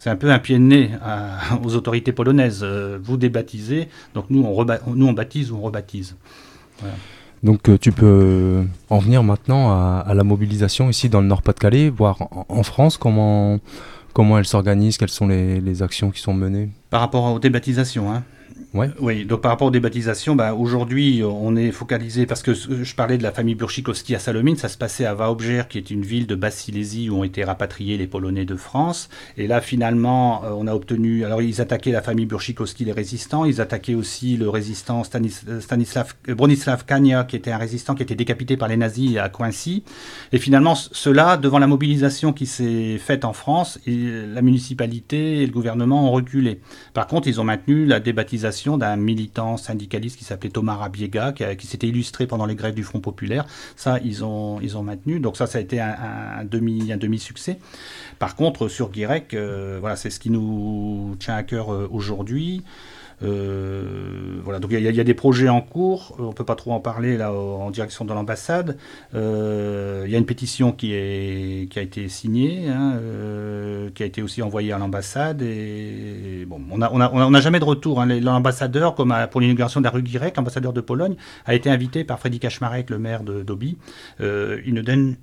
Speaker 7: c'est un peu un pied de nez aux autorités polonaises. Vous débaptisez, donc nous on baptise ou on rebaptise. Voilà.
Speaker 5: Donc tu peux en venir maintenant à la mobilisation ici dans le Nord-Pas-de-Calais, voir en France comment elle s'organise, quelles sont les actions qui sont menées.
Speaker 7: Par rapport aux débaptisations, hein.
Speaker 5: Ouais.
Speaker 7: Oui, donc par rapport aux débaptisations, aujourd'hui on est focalisé, parce que je parlais de la famille Burchikowski à Salomine, ça se passait à Wałbrzych, qui est une ville de Basse-Silésie où ont été rapatriés les Polonais de France. Et là finalement on a obtenu, alors ils attaquaient la famille Burchikowski, les résistants, ils attaquaient aussi le résistant Bronisław Kania, qui était un résistant qui était décapité par les nazis à Coincy. Et finalement ceux-là, devant la mobilisation qui s'est faite en France, la municipalité et le gouvernement ont reculé. Par contre ils ont maintenu la débaptisation d'un militant syndicaliste qui s'appelait Thomas Rabiega, qui s'était illustré pendant les grèves du Front Populaire. Ça, ils ont maintenu. Donc ça a été un demi-succès. Par contre, sur Guirec, voilà, c'est ce qui nous tient à cœur aujourd'hui. Voilà, donc il y a des projets en cours, on peut pas trop en parler là en direction de l'ambassade. Il y a une pétition qui a été signée, qui a été aussi envoyée à l'ambassade, et bon, on n'a jamais de retour. Hein. L'ambassadeur, comme pour l'inauguration de la rue Guirec, l'ambassadeur de Pologne, a été invité par Freddy Kaczmarek, le maire d'Obi. Il ne donne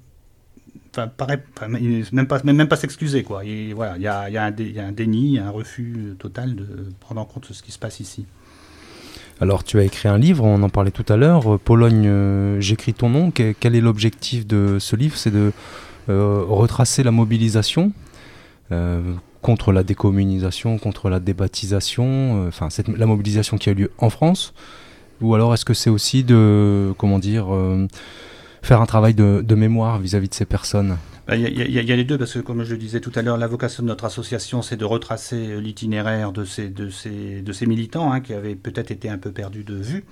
Speaker 7: même pas s'excuser, quoi. Et voilà, il y a un déni, un refus total de prendre en compte ce qui se passe ici.
Speaker 5: Alors tu as écrit un livre, on en parlait tout à l'heure, Pologne, j'écris ton nom. Quel est l'objectif de ce livre? C'est de retracer la mobilisation contre la décommunisation, contre la débaptisation, la mobilisation qui a eu lieu en France, ou alors est-ce que c'est aussi de, faire un travail de mémoire vis-à-vis de ces personnes?
Speaker 7: Il y a les deux, parce que comme je le disais tout à l'heure, la vocation de notre association, c'est de retracer l'itinéraire de ces militants, qui avaient peut-être été un peu perdus de vue.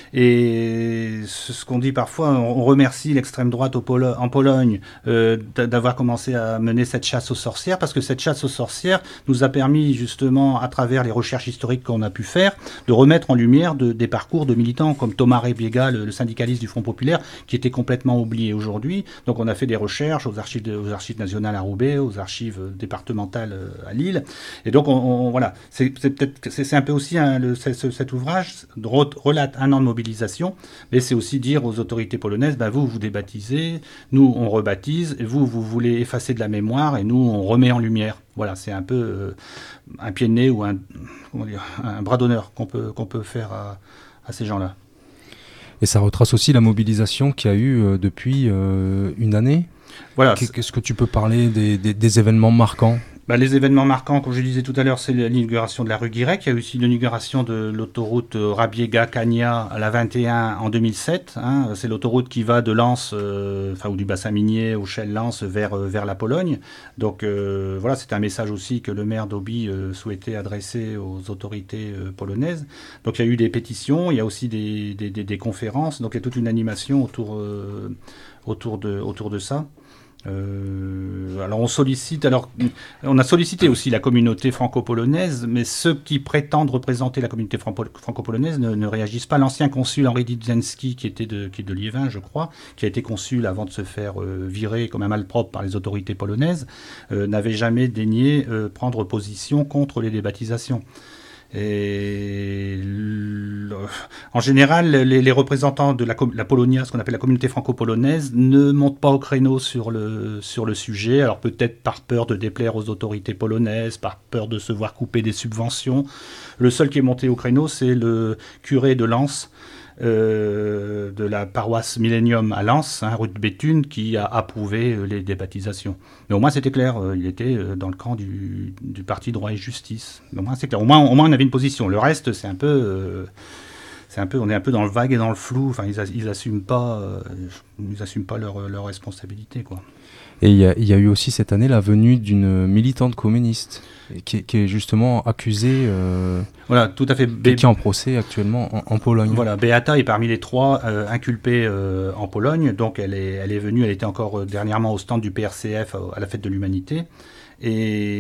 Speaker 7: Et ce qu'on dit parfois, on remercie l'extrême droite en Pologne d'avoir commencé à mener cette chasse aux sorcières, parce que cette chasse aux sorcières nous a permis justement, à travers les recherches historiques qu'on a pu faire, de remettre en lumière des parcours de militants comme Thomas Rabiega, le syndicaliste du Front Populaire, qui était complètement oublié aujourd'hui. Donc on a fait des recherches aux archives nationales à Roubaix, aux archives départementales à Lille. Et donc, voilà, c'est un peu aussi cet ouvrage relate un an de mobilisation, mais c'est aussi dire aux autorités polonaises, vous débaptisez, nous on rebaptise, et vous voulez effacer de la mémoire, et nous on remet en lumière. Voilà, c'est un peu un pied de nez ou un bras d'honneur qu'on peut faire à ces gens-là.
Speaker 5: Et ça retrace aussi la mobilisation qu'il y a eu depuis une année.
Speaker 7: Voilà.
Speaker 5: Qu'est-ce que tu peux parler des événements marquants?
Speaker 7: Les événements marquants, comme je disais tout à l'heure, c'est l'inauguration de la rue Guirec. Il y a aussi l'inauguration de l'autoroute Rabiega-Kania à la 21 en 2007. C'est l'autoroute qui va de Lens, ou du bassin minier au Chelles-Lens vers la Pologne. Donc voilà, c'est un message aussi que le maire d'Obi souhaitait adresser aux autorités polonaises. Donc il y a eu des pétitions, il y a aussi des conférences. Donc il y a toute une animation autour de ça. Alors on a sollicité aussi la communauté franco-polonaise, mais ceux qui prétendent représenter la communauté franco-polonaise ne réagissent pas. L'ancien consul Henri Didzenski, qui est de Liévin, je crois, qui a été consul avant de se faire virer comme un malpropre par les autorités polonaises, n'avait jamais daigné prendre position contre les débaptisations. Et en général, les représentants de la Polonia, ce qu'on appelle la communauté franco-polonaise, ne montent pas au créneau sur le sujet. Alors peut-être par peur de déplaire aux autorités polonaises, par peur de se voir couper des subventions. Le seul qui est monté au créneau, c'est le curé de Lens, de la paroisse Millennium à Lens, rue de Béthune, qui a approuvé les débaptisations. Mais au moins c'était clair, il était dans le camp du parti Droit et Justice. Au moins c'est clair, au moins on avait une position. Le reste c'est un peu, on est un peu dans le vague et dans le flou. Enfin ils assument pas leur responsabilité, quoi.
Speaker 5: Et il y a eu aussi cette année la venue d'une militante communiste qui est justement accusée,
Speaker 7: voilà, tout à fait,
Speaker 5: qui est en procès actuellement en Pologne.
Speaker 7: Voilà, Beata est parmi les 3 inculpés en Pologne. Donc elle est venue, elle était encore dernièrement au stand du PRCF à la Fête de l'Humanité. Et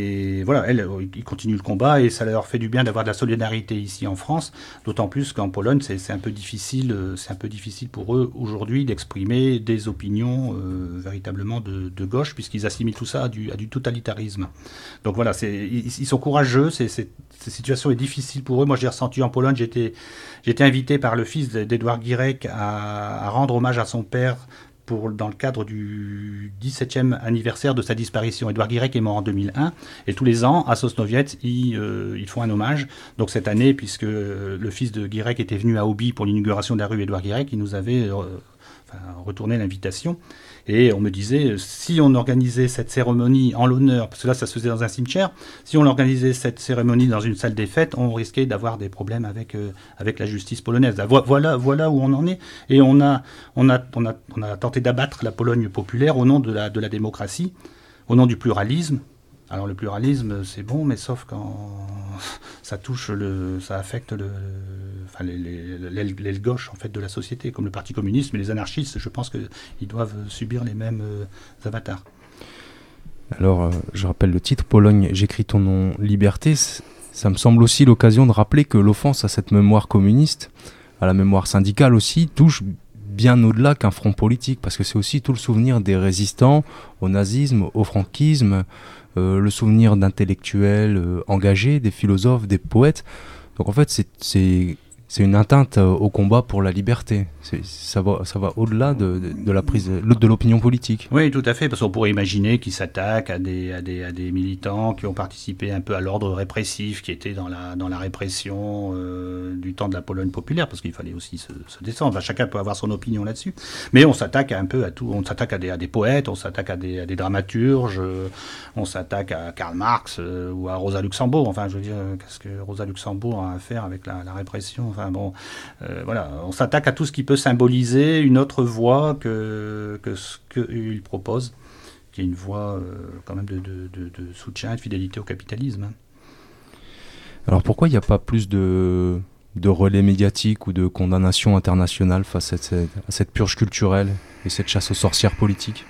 Speaker 7: voilà, ils continuent le combat et ça leur fait du bien d'avoir de la solidarité ici en France, d'autant plus qu'en Pologne, c'est un peu difficile pour eux aujourd'hui d'exprimer des opinions véritablement de gauche, puisqu'ils assimilent tout ça à du totalitarisme. Donc voilà, ils sont courageux, cette situation est difficile pour eux. Moi, j'ai ressenti en Pologne, j'ai été invité par le fils d'Édouard Guirec à rendre hommage à son père dans le cadre du 17e anniversaire de sa disparition. Édouard Guirec est mort en 2001 et tous les ans, à Sosnowiec, ils font un hommage. Donc cette année, puisque le fils de Guirec était venu à Obi pour l'inauguration de la rue Édouard Guirec, il nous avait retourné l'invitation. Et on me disait, si on organisait cette cérémonie en l'honneur, parce que là ça se faisait dans un cimetière, si on organisait cette cérémonie dans une salle des fêtes, on risquait d'avoir des problèmes avec la justice polonaise. Voilà où on en est. Et on a tenté d'abattre la Pologne populaire au nom de la démocratie, au nom du pluralisme. Alors le pluralisme, c'est bon, mais sauf quand ça affecte l'aile gauche en fait de la société, comme le Parti communiste, mais les anarchistes, je pense qu'ils doivent subir les mêmes avatars.
Speaker 5: Alors, je rappelle le titre, Pologne, j'écris ton nom, liberté. Ça me semble aussi l'occasion de rappeler que l'offense à cette mémoire communiste, à la mémoire syndicale aussi, touche bien au-delà qu'un front politique, parce que c'est aussi tout le souvenir des résistants au nazisme, au franquisme, le souvenir d'intellectuels engagés, des philosophes, des poètes. Donc en fait, c'est une atteinte au combat pour la liberté. Ça va au-delà de la prise de l'opinion politique.
Speaker 7: Oui, tout à fait, parce qu'on pourrait imaginer qu'ils s'attaquent à des militants qui ont participé un peu à l'ordre répressif, qui était dans la répression du temps de la Pologne populaire, parce qu'il fallait aussi se descendre. Enfin, chacun peut avoir son opinion là-dessus. Mais on s'attaque un peu à tout. On s'attaque à des poètes, on s'attaque à des dramaturges, on s'attaque à Karl Marx ou à Rosa Luxembourg. Enfin, je veux dire, qu'est-ce que Rosa Luxembourg a à faire avec la répression? Enfin bon, voilà, on s'attaque à tout ce qui peut symboliser une autre voie que ce qu'il propose, qui est une voie quand même de soutien et de fidélité au capitalisme.
Speaker 5: Alors pourquoi il n'y a pas plus de relais médiatiques ou de condamnation internationale face à cette purge culturelle et cette chasse aux sorcières politiques?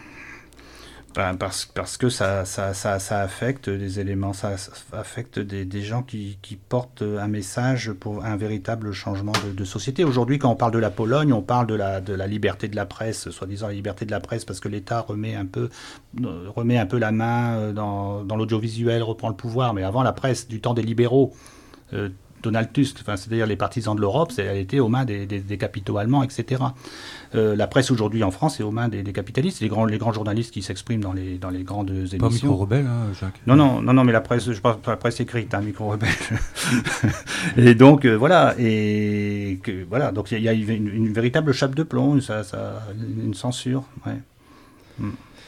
Speaker 7: Parce que ça affecte des éléments, ça affecte des gens qui portent un message pour un véritable changement de société. Aujourd'hui, quand on parle de la Pologne, on parle de la liberté de la presse, soi-disant la liberté de la presse, parce que l'État remet un peu la main dans l'audiovisuel, reprend le pouvoir. Mais avant, la presse du temps des libéraux, Donald Tusk, c'est-à-dire les partisans de l'Europe, elle était aux mains des capitaux allemands, etc. La presse aujourd'hui en France est aux mains des capitalistes, les grands journalistes qui s'expriment dans les grandes émissions.
Speaker 4: Pas Micro-Rebelle, hein, Jacques.
Speaker 7: Non, mais la presse, je parle pas la presse écrite, Micro-Rebelle. Et donc voilà, donc il y a une véritable chape de plomb, une censure. Ouais.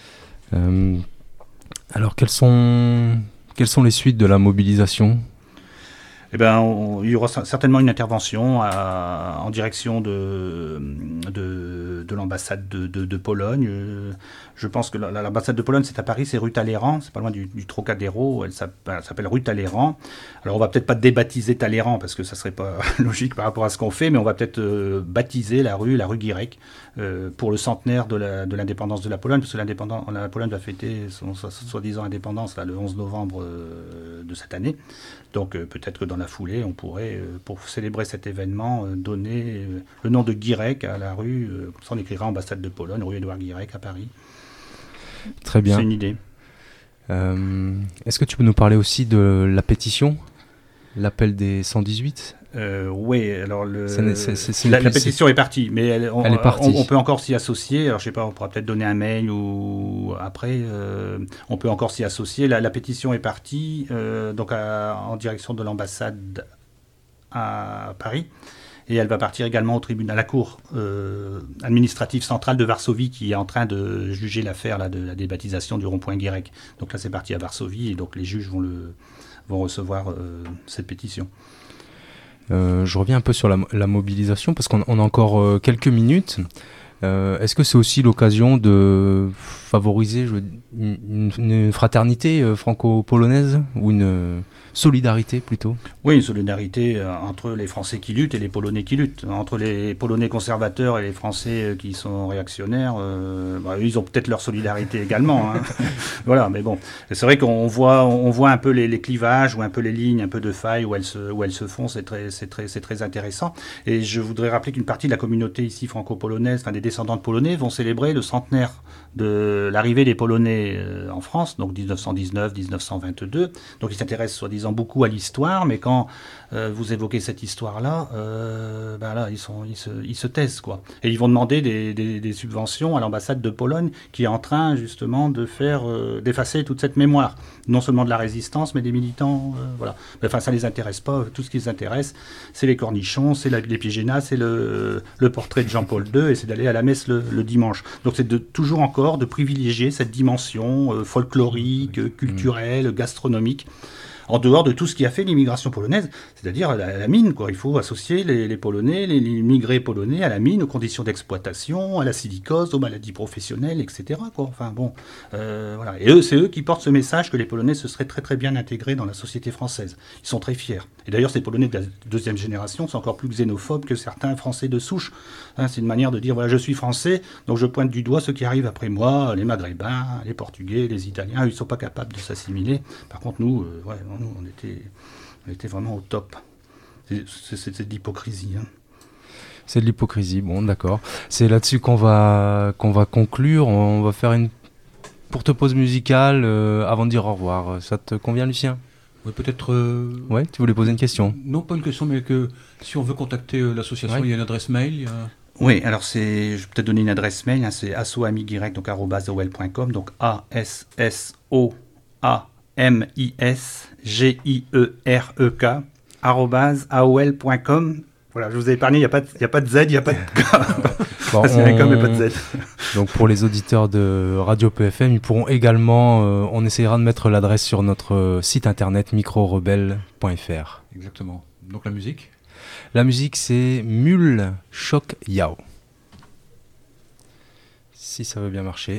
Speaker 5: Alors quelles sont les suites de la mobilisation?
Speaker 7: Eh ben, il y aura certainement une intervention en direction de l'ambassade de Pologne. Je pense que l'ambassade de Pologne, c'est à Paris, c'est rue Talleyrand, c'est pas loin du Trocadéro, elle s'appelle rue Talleyrand. Alors on va peut-être pas débaptiser Talleyrand, parce que ça serait pas logique par rapport à ce qu'on fait, mais on va peut-être baptiser la rue Guirec, pour le centenaire de l'indépendance de la Pologne, parce que la Pologne va fêter son soi-disant indépendance le 11 novembre de cette année. Donc peut-être que dans la foulée, on pourrait, pour célébrer cet événement, donner le nom de Guirec à la rue. Ça, on écrira ambassade de Pologne, rue Édouard Guirec à Paris.
Speaker 5: Très bien.
Speaker 7: C'est une idée.
Speaker 5: Est-ce que tu peux nous parler aussi de la pétition, l'appel des 118 ?
Speaker 7: Oui, alors
Speaker 5: la
Speaker 7: pétition est partie, mais elle est
Speaker 5: partie.
Speaker 7: On peut encore s'y associer. Alors je sais pas, on pourra peut-être donner un mail ou après. On peut encore s'y associer. La pétition est partie, donc en direction de l'ambassade à Paris, et elle va partir également au tribunal, à la cour administrative centrale de Varsovie, qui est en train de juger l'affaire de la débaptisation du rond-point Guirec. Donc là, c'est parti à Varsovie, et donc les juges vont recevoir cette pétition.
Speaker 5: Je reviens un peu sur la mobilisation, parce qu'on a encore quelques minutes. Est-ce que c'est aussi l'occasion de favoriser une fraternité franco-polonaise ou une solidarité plutôt?
Speaker 7: Oui, une solidarité entre les Français qui luttent et les Polonais qui luttent. Entre les Polonais conservateurs et les Français qui sont réactionnaires, ils ont peut-être leur solidarité également. Hein. Voilà, mais bon, c'est vrai qu'on voit un peu les clivages ou un peu les lignes, un peu de failles où elles se font. C'est très intéressant. Et je voudrais rappeler qu'une partie de la communauté ici franco-polonaise, enfin des descendants de Polonais, vont célébrer le centenaire de l'arrivée des Polonais en France, donc 1919-1922. Donc ils s'intéressent soi-disant beaucoup à l'histoire, mais quand vous évoquez cette histoire-là, là, ils se taisent, quoi. Et ils vont demander des subventions à l'ambassade de Pologne qui est en train justement d'effacer toute cette mémoire, non seulement de la résistance, mais des militants. Voilà. Enfin, ça les intéresse pas. Tout ce qui les intéresse, c'est les cornichons, c'est l'épigéna, c'est le portrait de Jean-Paul II, et c'est d'aller à la messe le dimanche. Donc c'est toujours encore de privilégier cette dimension folklorique, culturelle, gastronomique, en dehors de tout ce qui a fait l'immigration polonaise, c'est-à-dire la mine, quoi. Il faut associer les Polonais, les immigrés polonais à la mine, aux conditions d'exploitation, à la silicose, aux maladies professionnelles, etc., quoi. Enfin bon, voilà. Et c'est eux qui portent ce message que les Polonais se seraient très très bien intégrés dans la société française. Ils sont très fiers. Et d'ailleurs, ces Polonais de la deuxième génération sont encore plus xénophobes que certains Français de souche. Hein, c'est une manière de dire, voilà, je suis Français, donc je pointe du doigt ceux qui arrivent après moi, les Maghrébins, les Portugais, les Italiens, ils ne sont pas capables de s'assimiler. Par contre, nous, on était vraiment au top. C'est de l'hypocrisie. Hein.
Speaker 5: C'est de l'hypocrisie, bon d'accord. C'est là-dessus qu'on va conclure. On va faire une courte pause musicale avant de dire au revoir. Ça te convient, Lucien?
Speaker 4: Oui, peut-être...
Speaker 5: Ouais, tu voulais poser une question?
Speaker 4: Non, pas une question, mais que si on veut contacter l'association, il y a une adresse mail.
Speaker 7: Oui, alors je vais peut-être donner une adresse mail, hein, c'est asso-amig-y, donc @aol.com, donc ASSOAMISGIEREK @aol.com. Voilà, je vous ai épargné, il n'y a pas de Z, il n'y a pas de K.
Speaker 5: Bon,
Speaker 7: il y a un K, mais pas de Z.
Speaker 5: Donc pour les auditeurs de Radio PFM, ils pourront également, on essaiera de mettre l'adresse sur notre site internet microrebelle.fr.
Speaker 4: Exactement. Donc la musique?
Speaker 5: La musique, c'est Mule Choc Yao. Si ça veut bien marcher.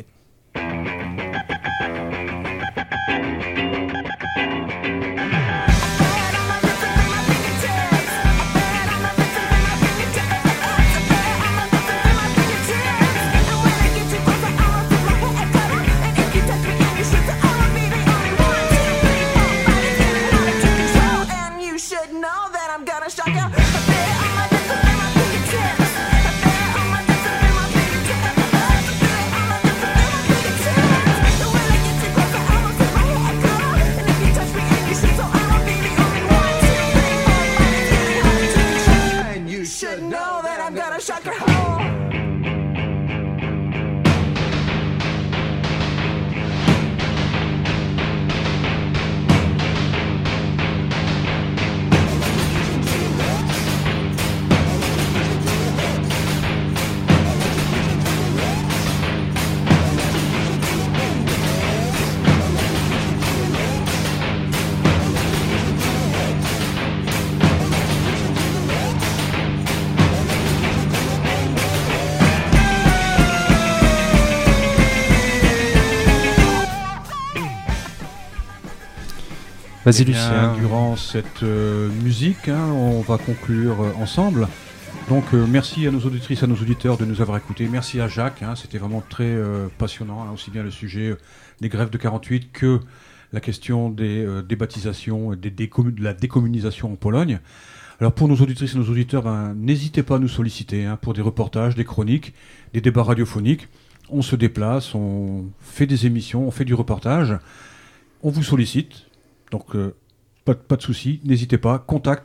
Speaker 5: Vas-y, Lucien.
Speaker 4: Durant cette musique, on va conclure ensemble. Donc merci à nos auditrices, à nos auditeurs de nous avoir écoutés. Merci à Jacques, c'était vraiment très passionnant, aussi bien le sujet des grèves de 48 que la question des débaptisations, de la décommunisation en Pologne. Alors pour nos auditrices et nos auditeurs, n'hésitez pas à nous solliciter pour des reportages, des chroniques, des débats radiophoniques. On se déplace, on fait des émissions, on fait du reportage. On vous sollicite. Donc, pas de souci, n'hésitez pas,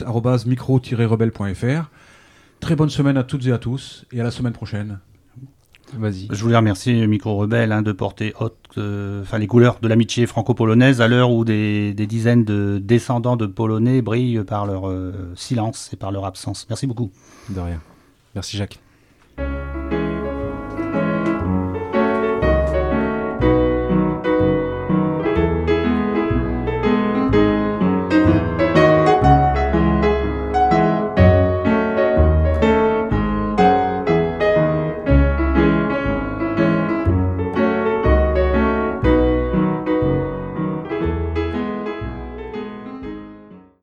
Speaker 4: contact@micro-rebelle.fr. Très bonne semaine à toutes et à tous, et à la semaine prochaine.
Speaker 5: Vas-y.
Speaker 7: Je voulais remercier Micro Rebelle de porter les couleurs de l'amitié franco-polonaise à l'heure où des dizaines de descendants de Polonais brillent par leur silence et par leur absence. Merci beaucoup.
Speaker 5: De rien. Merci Jacques.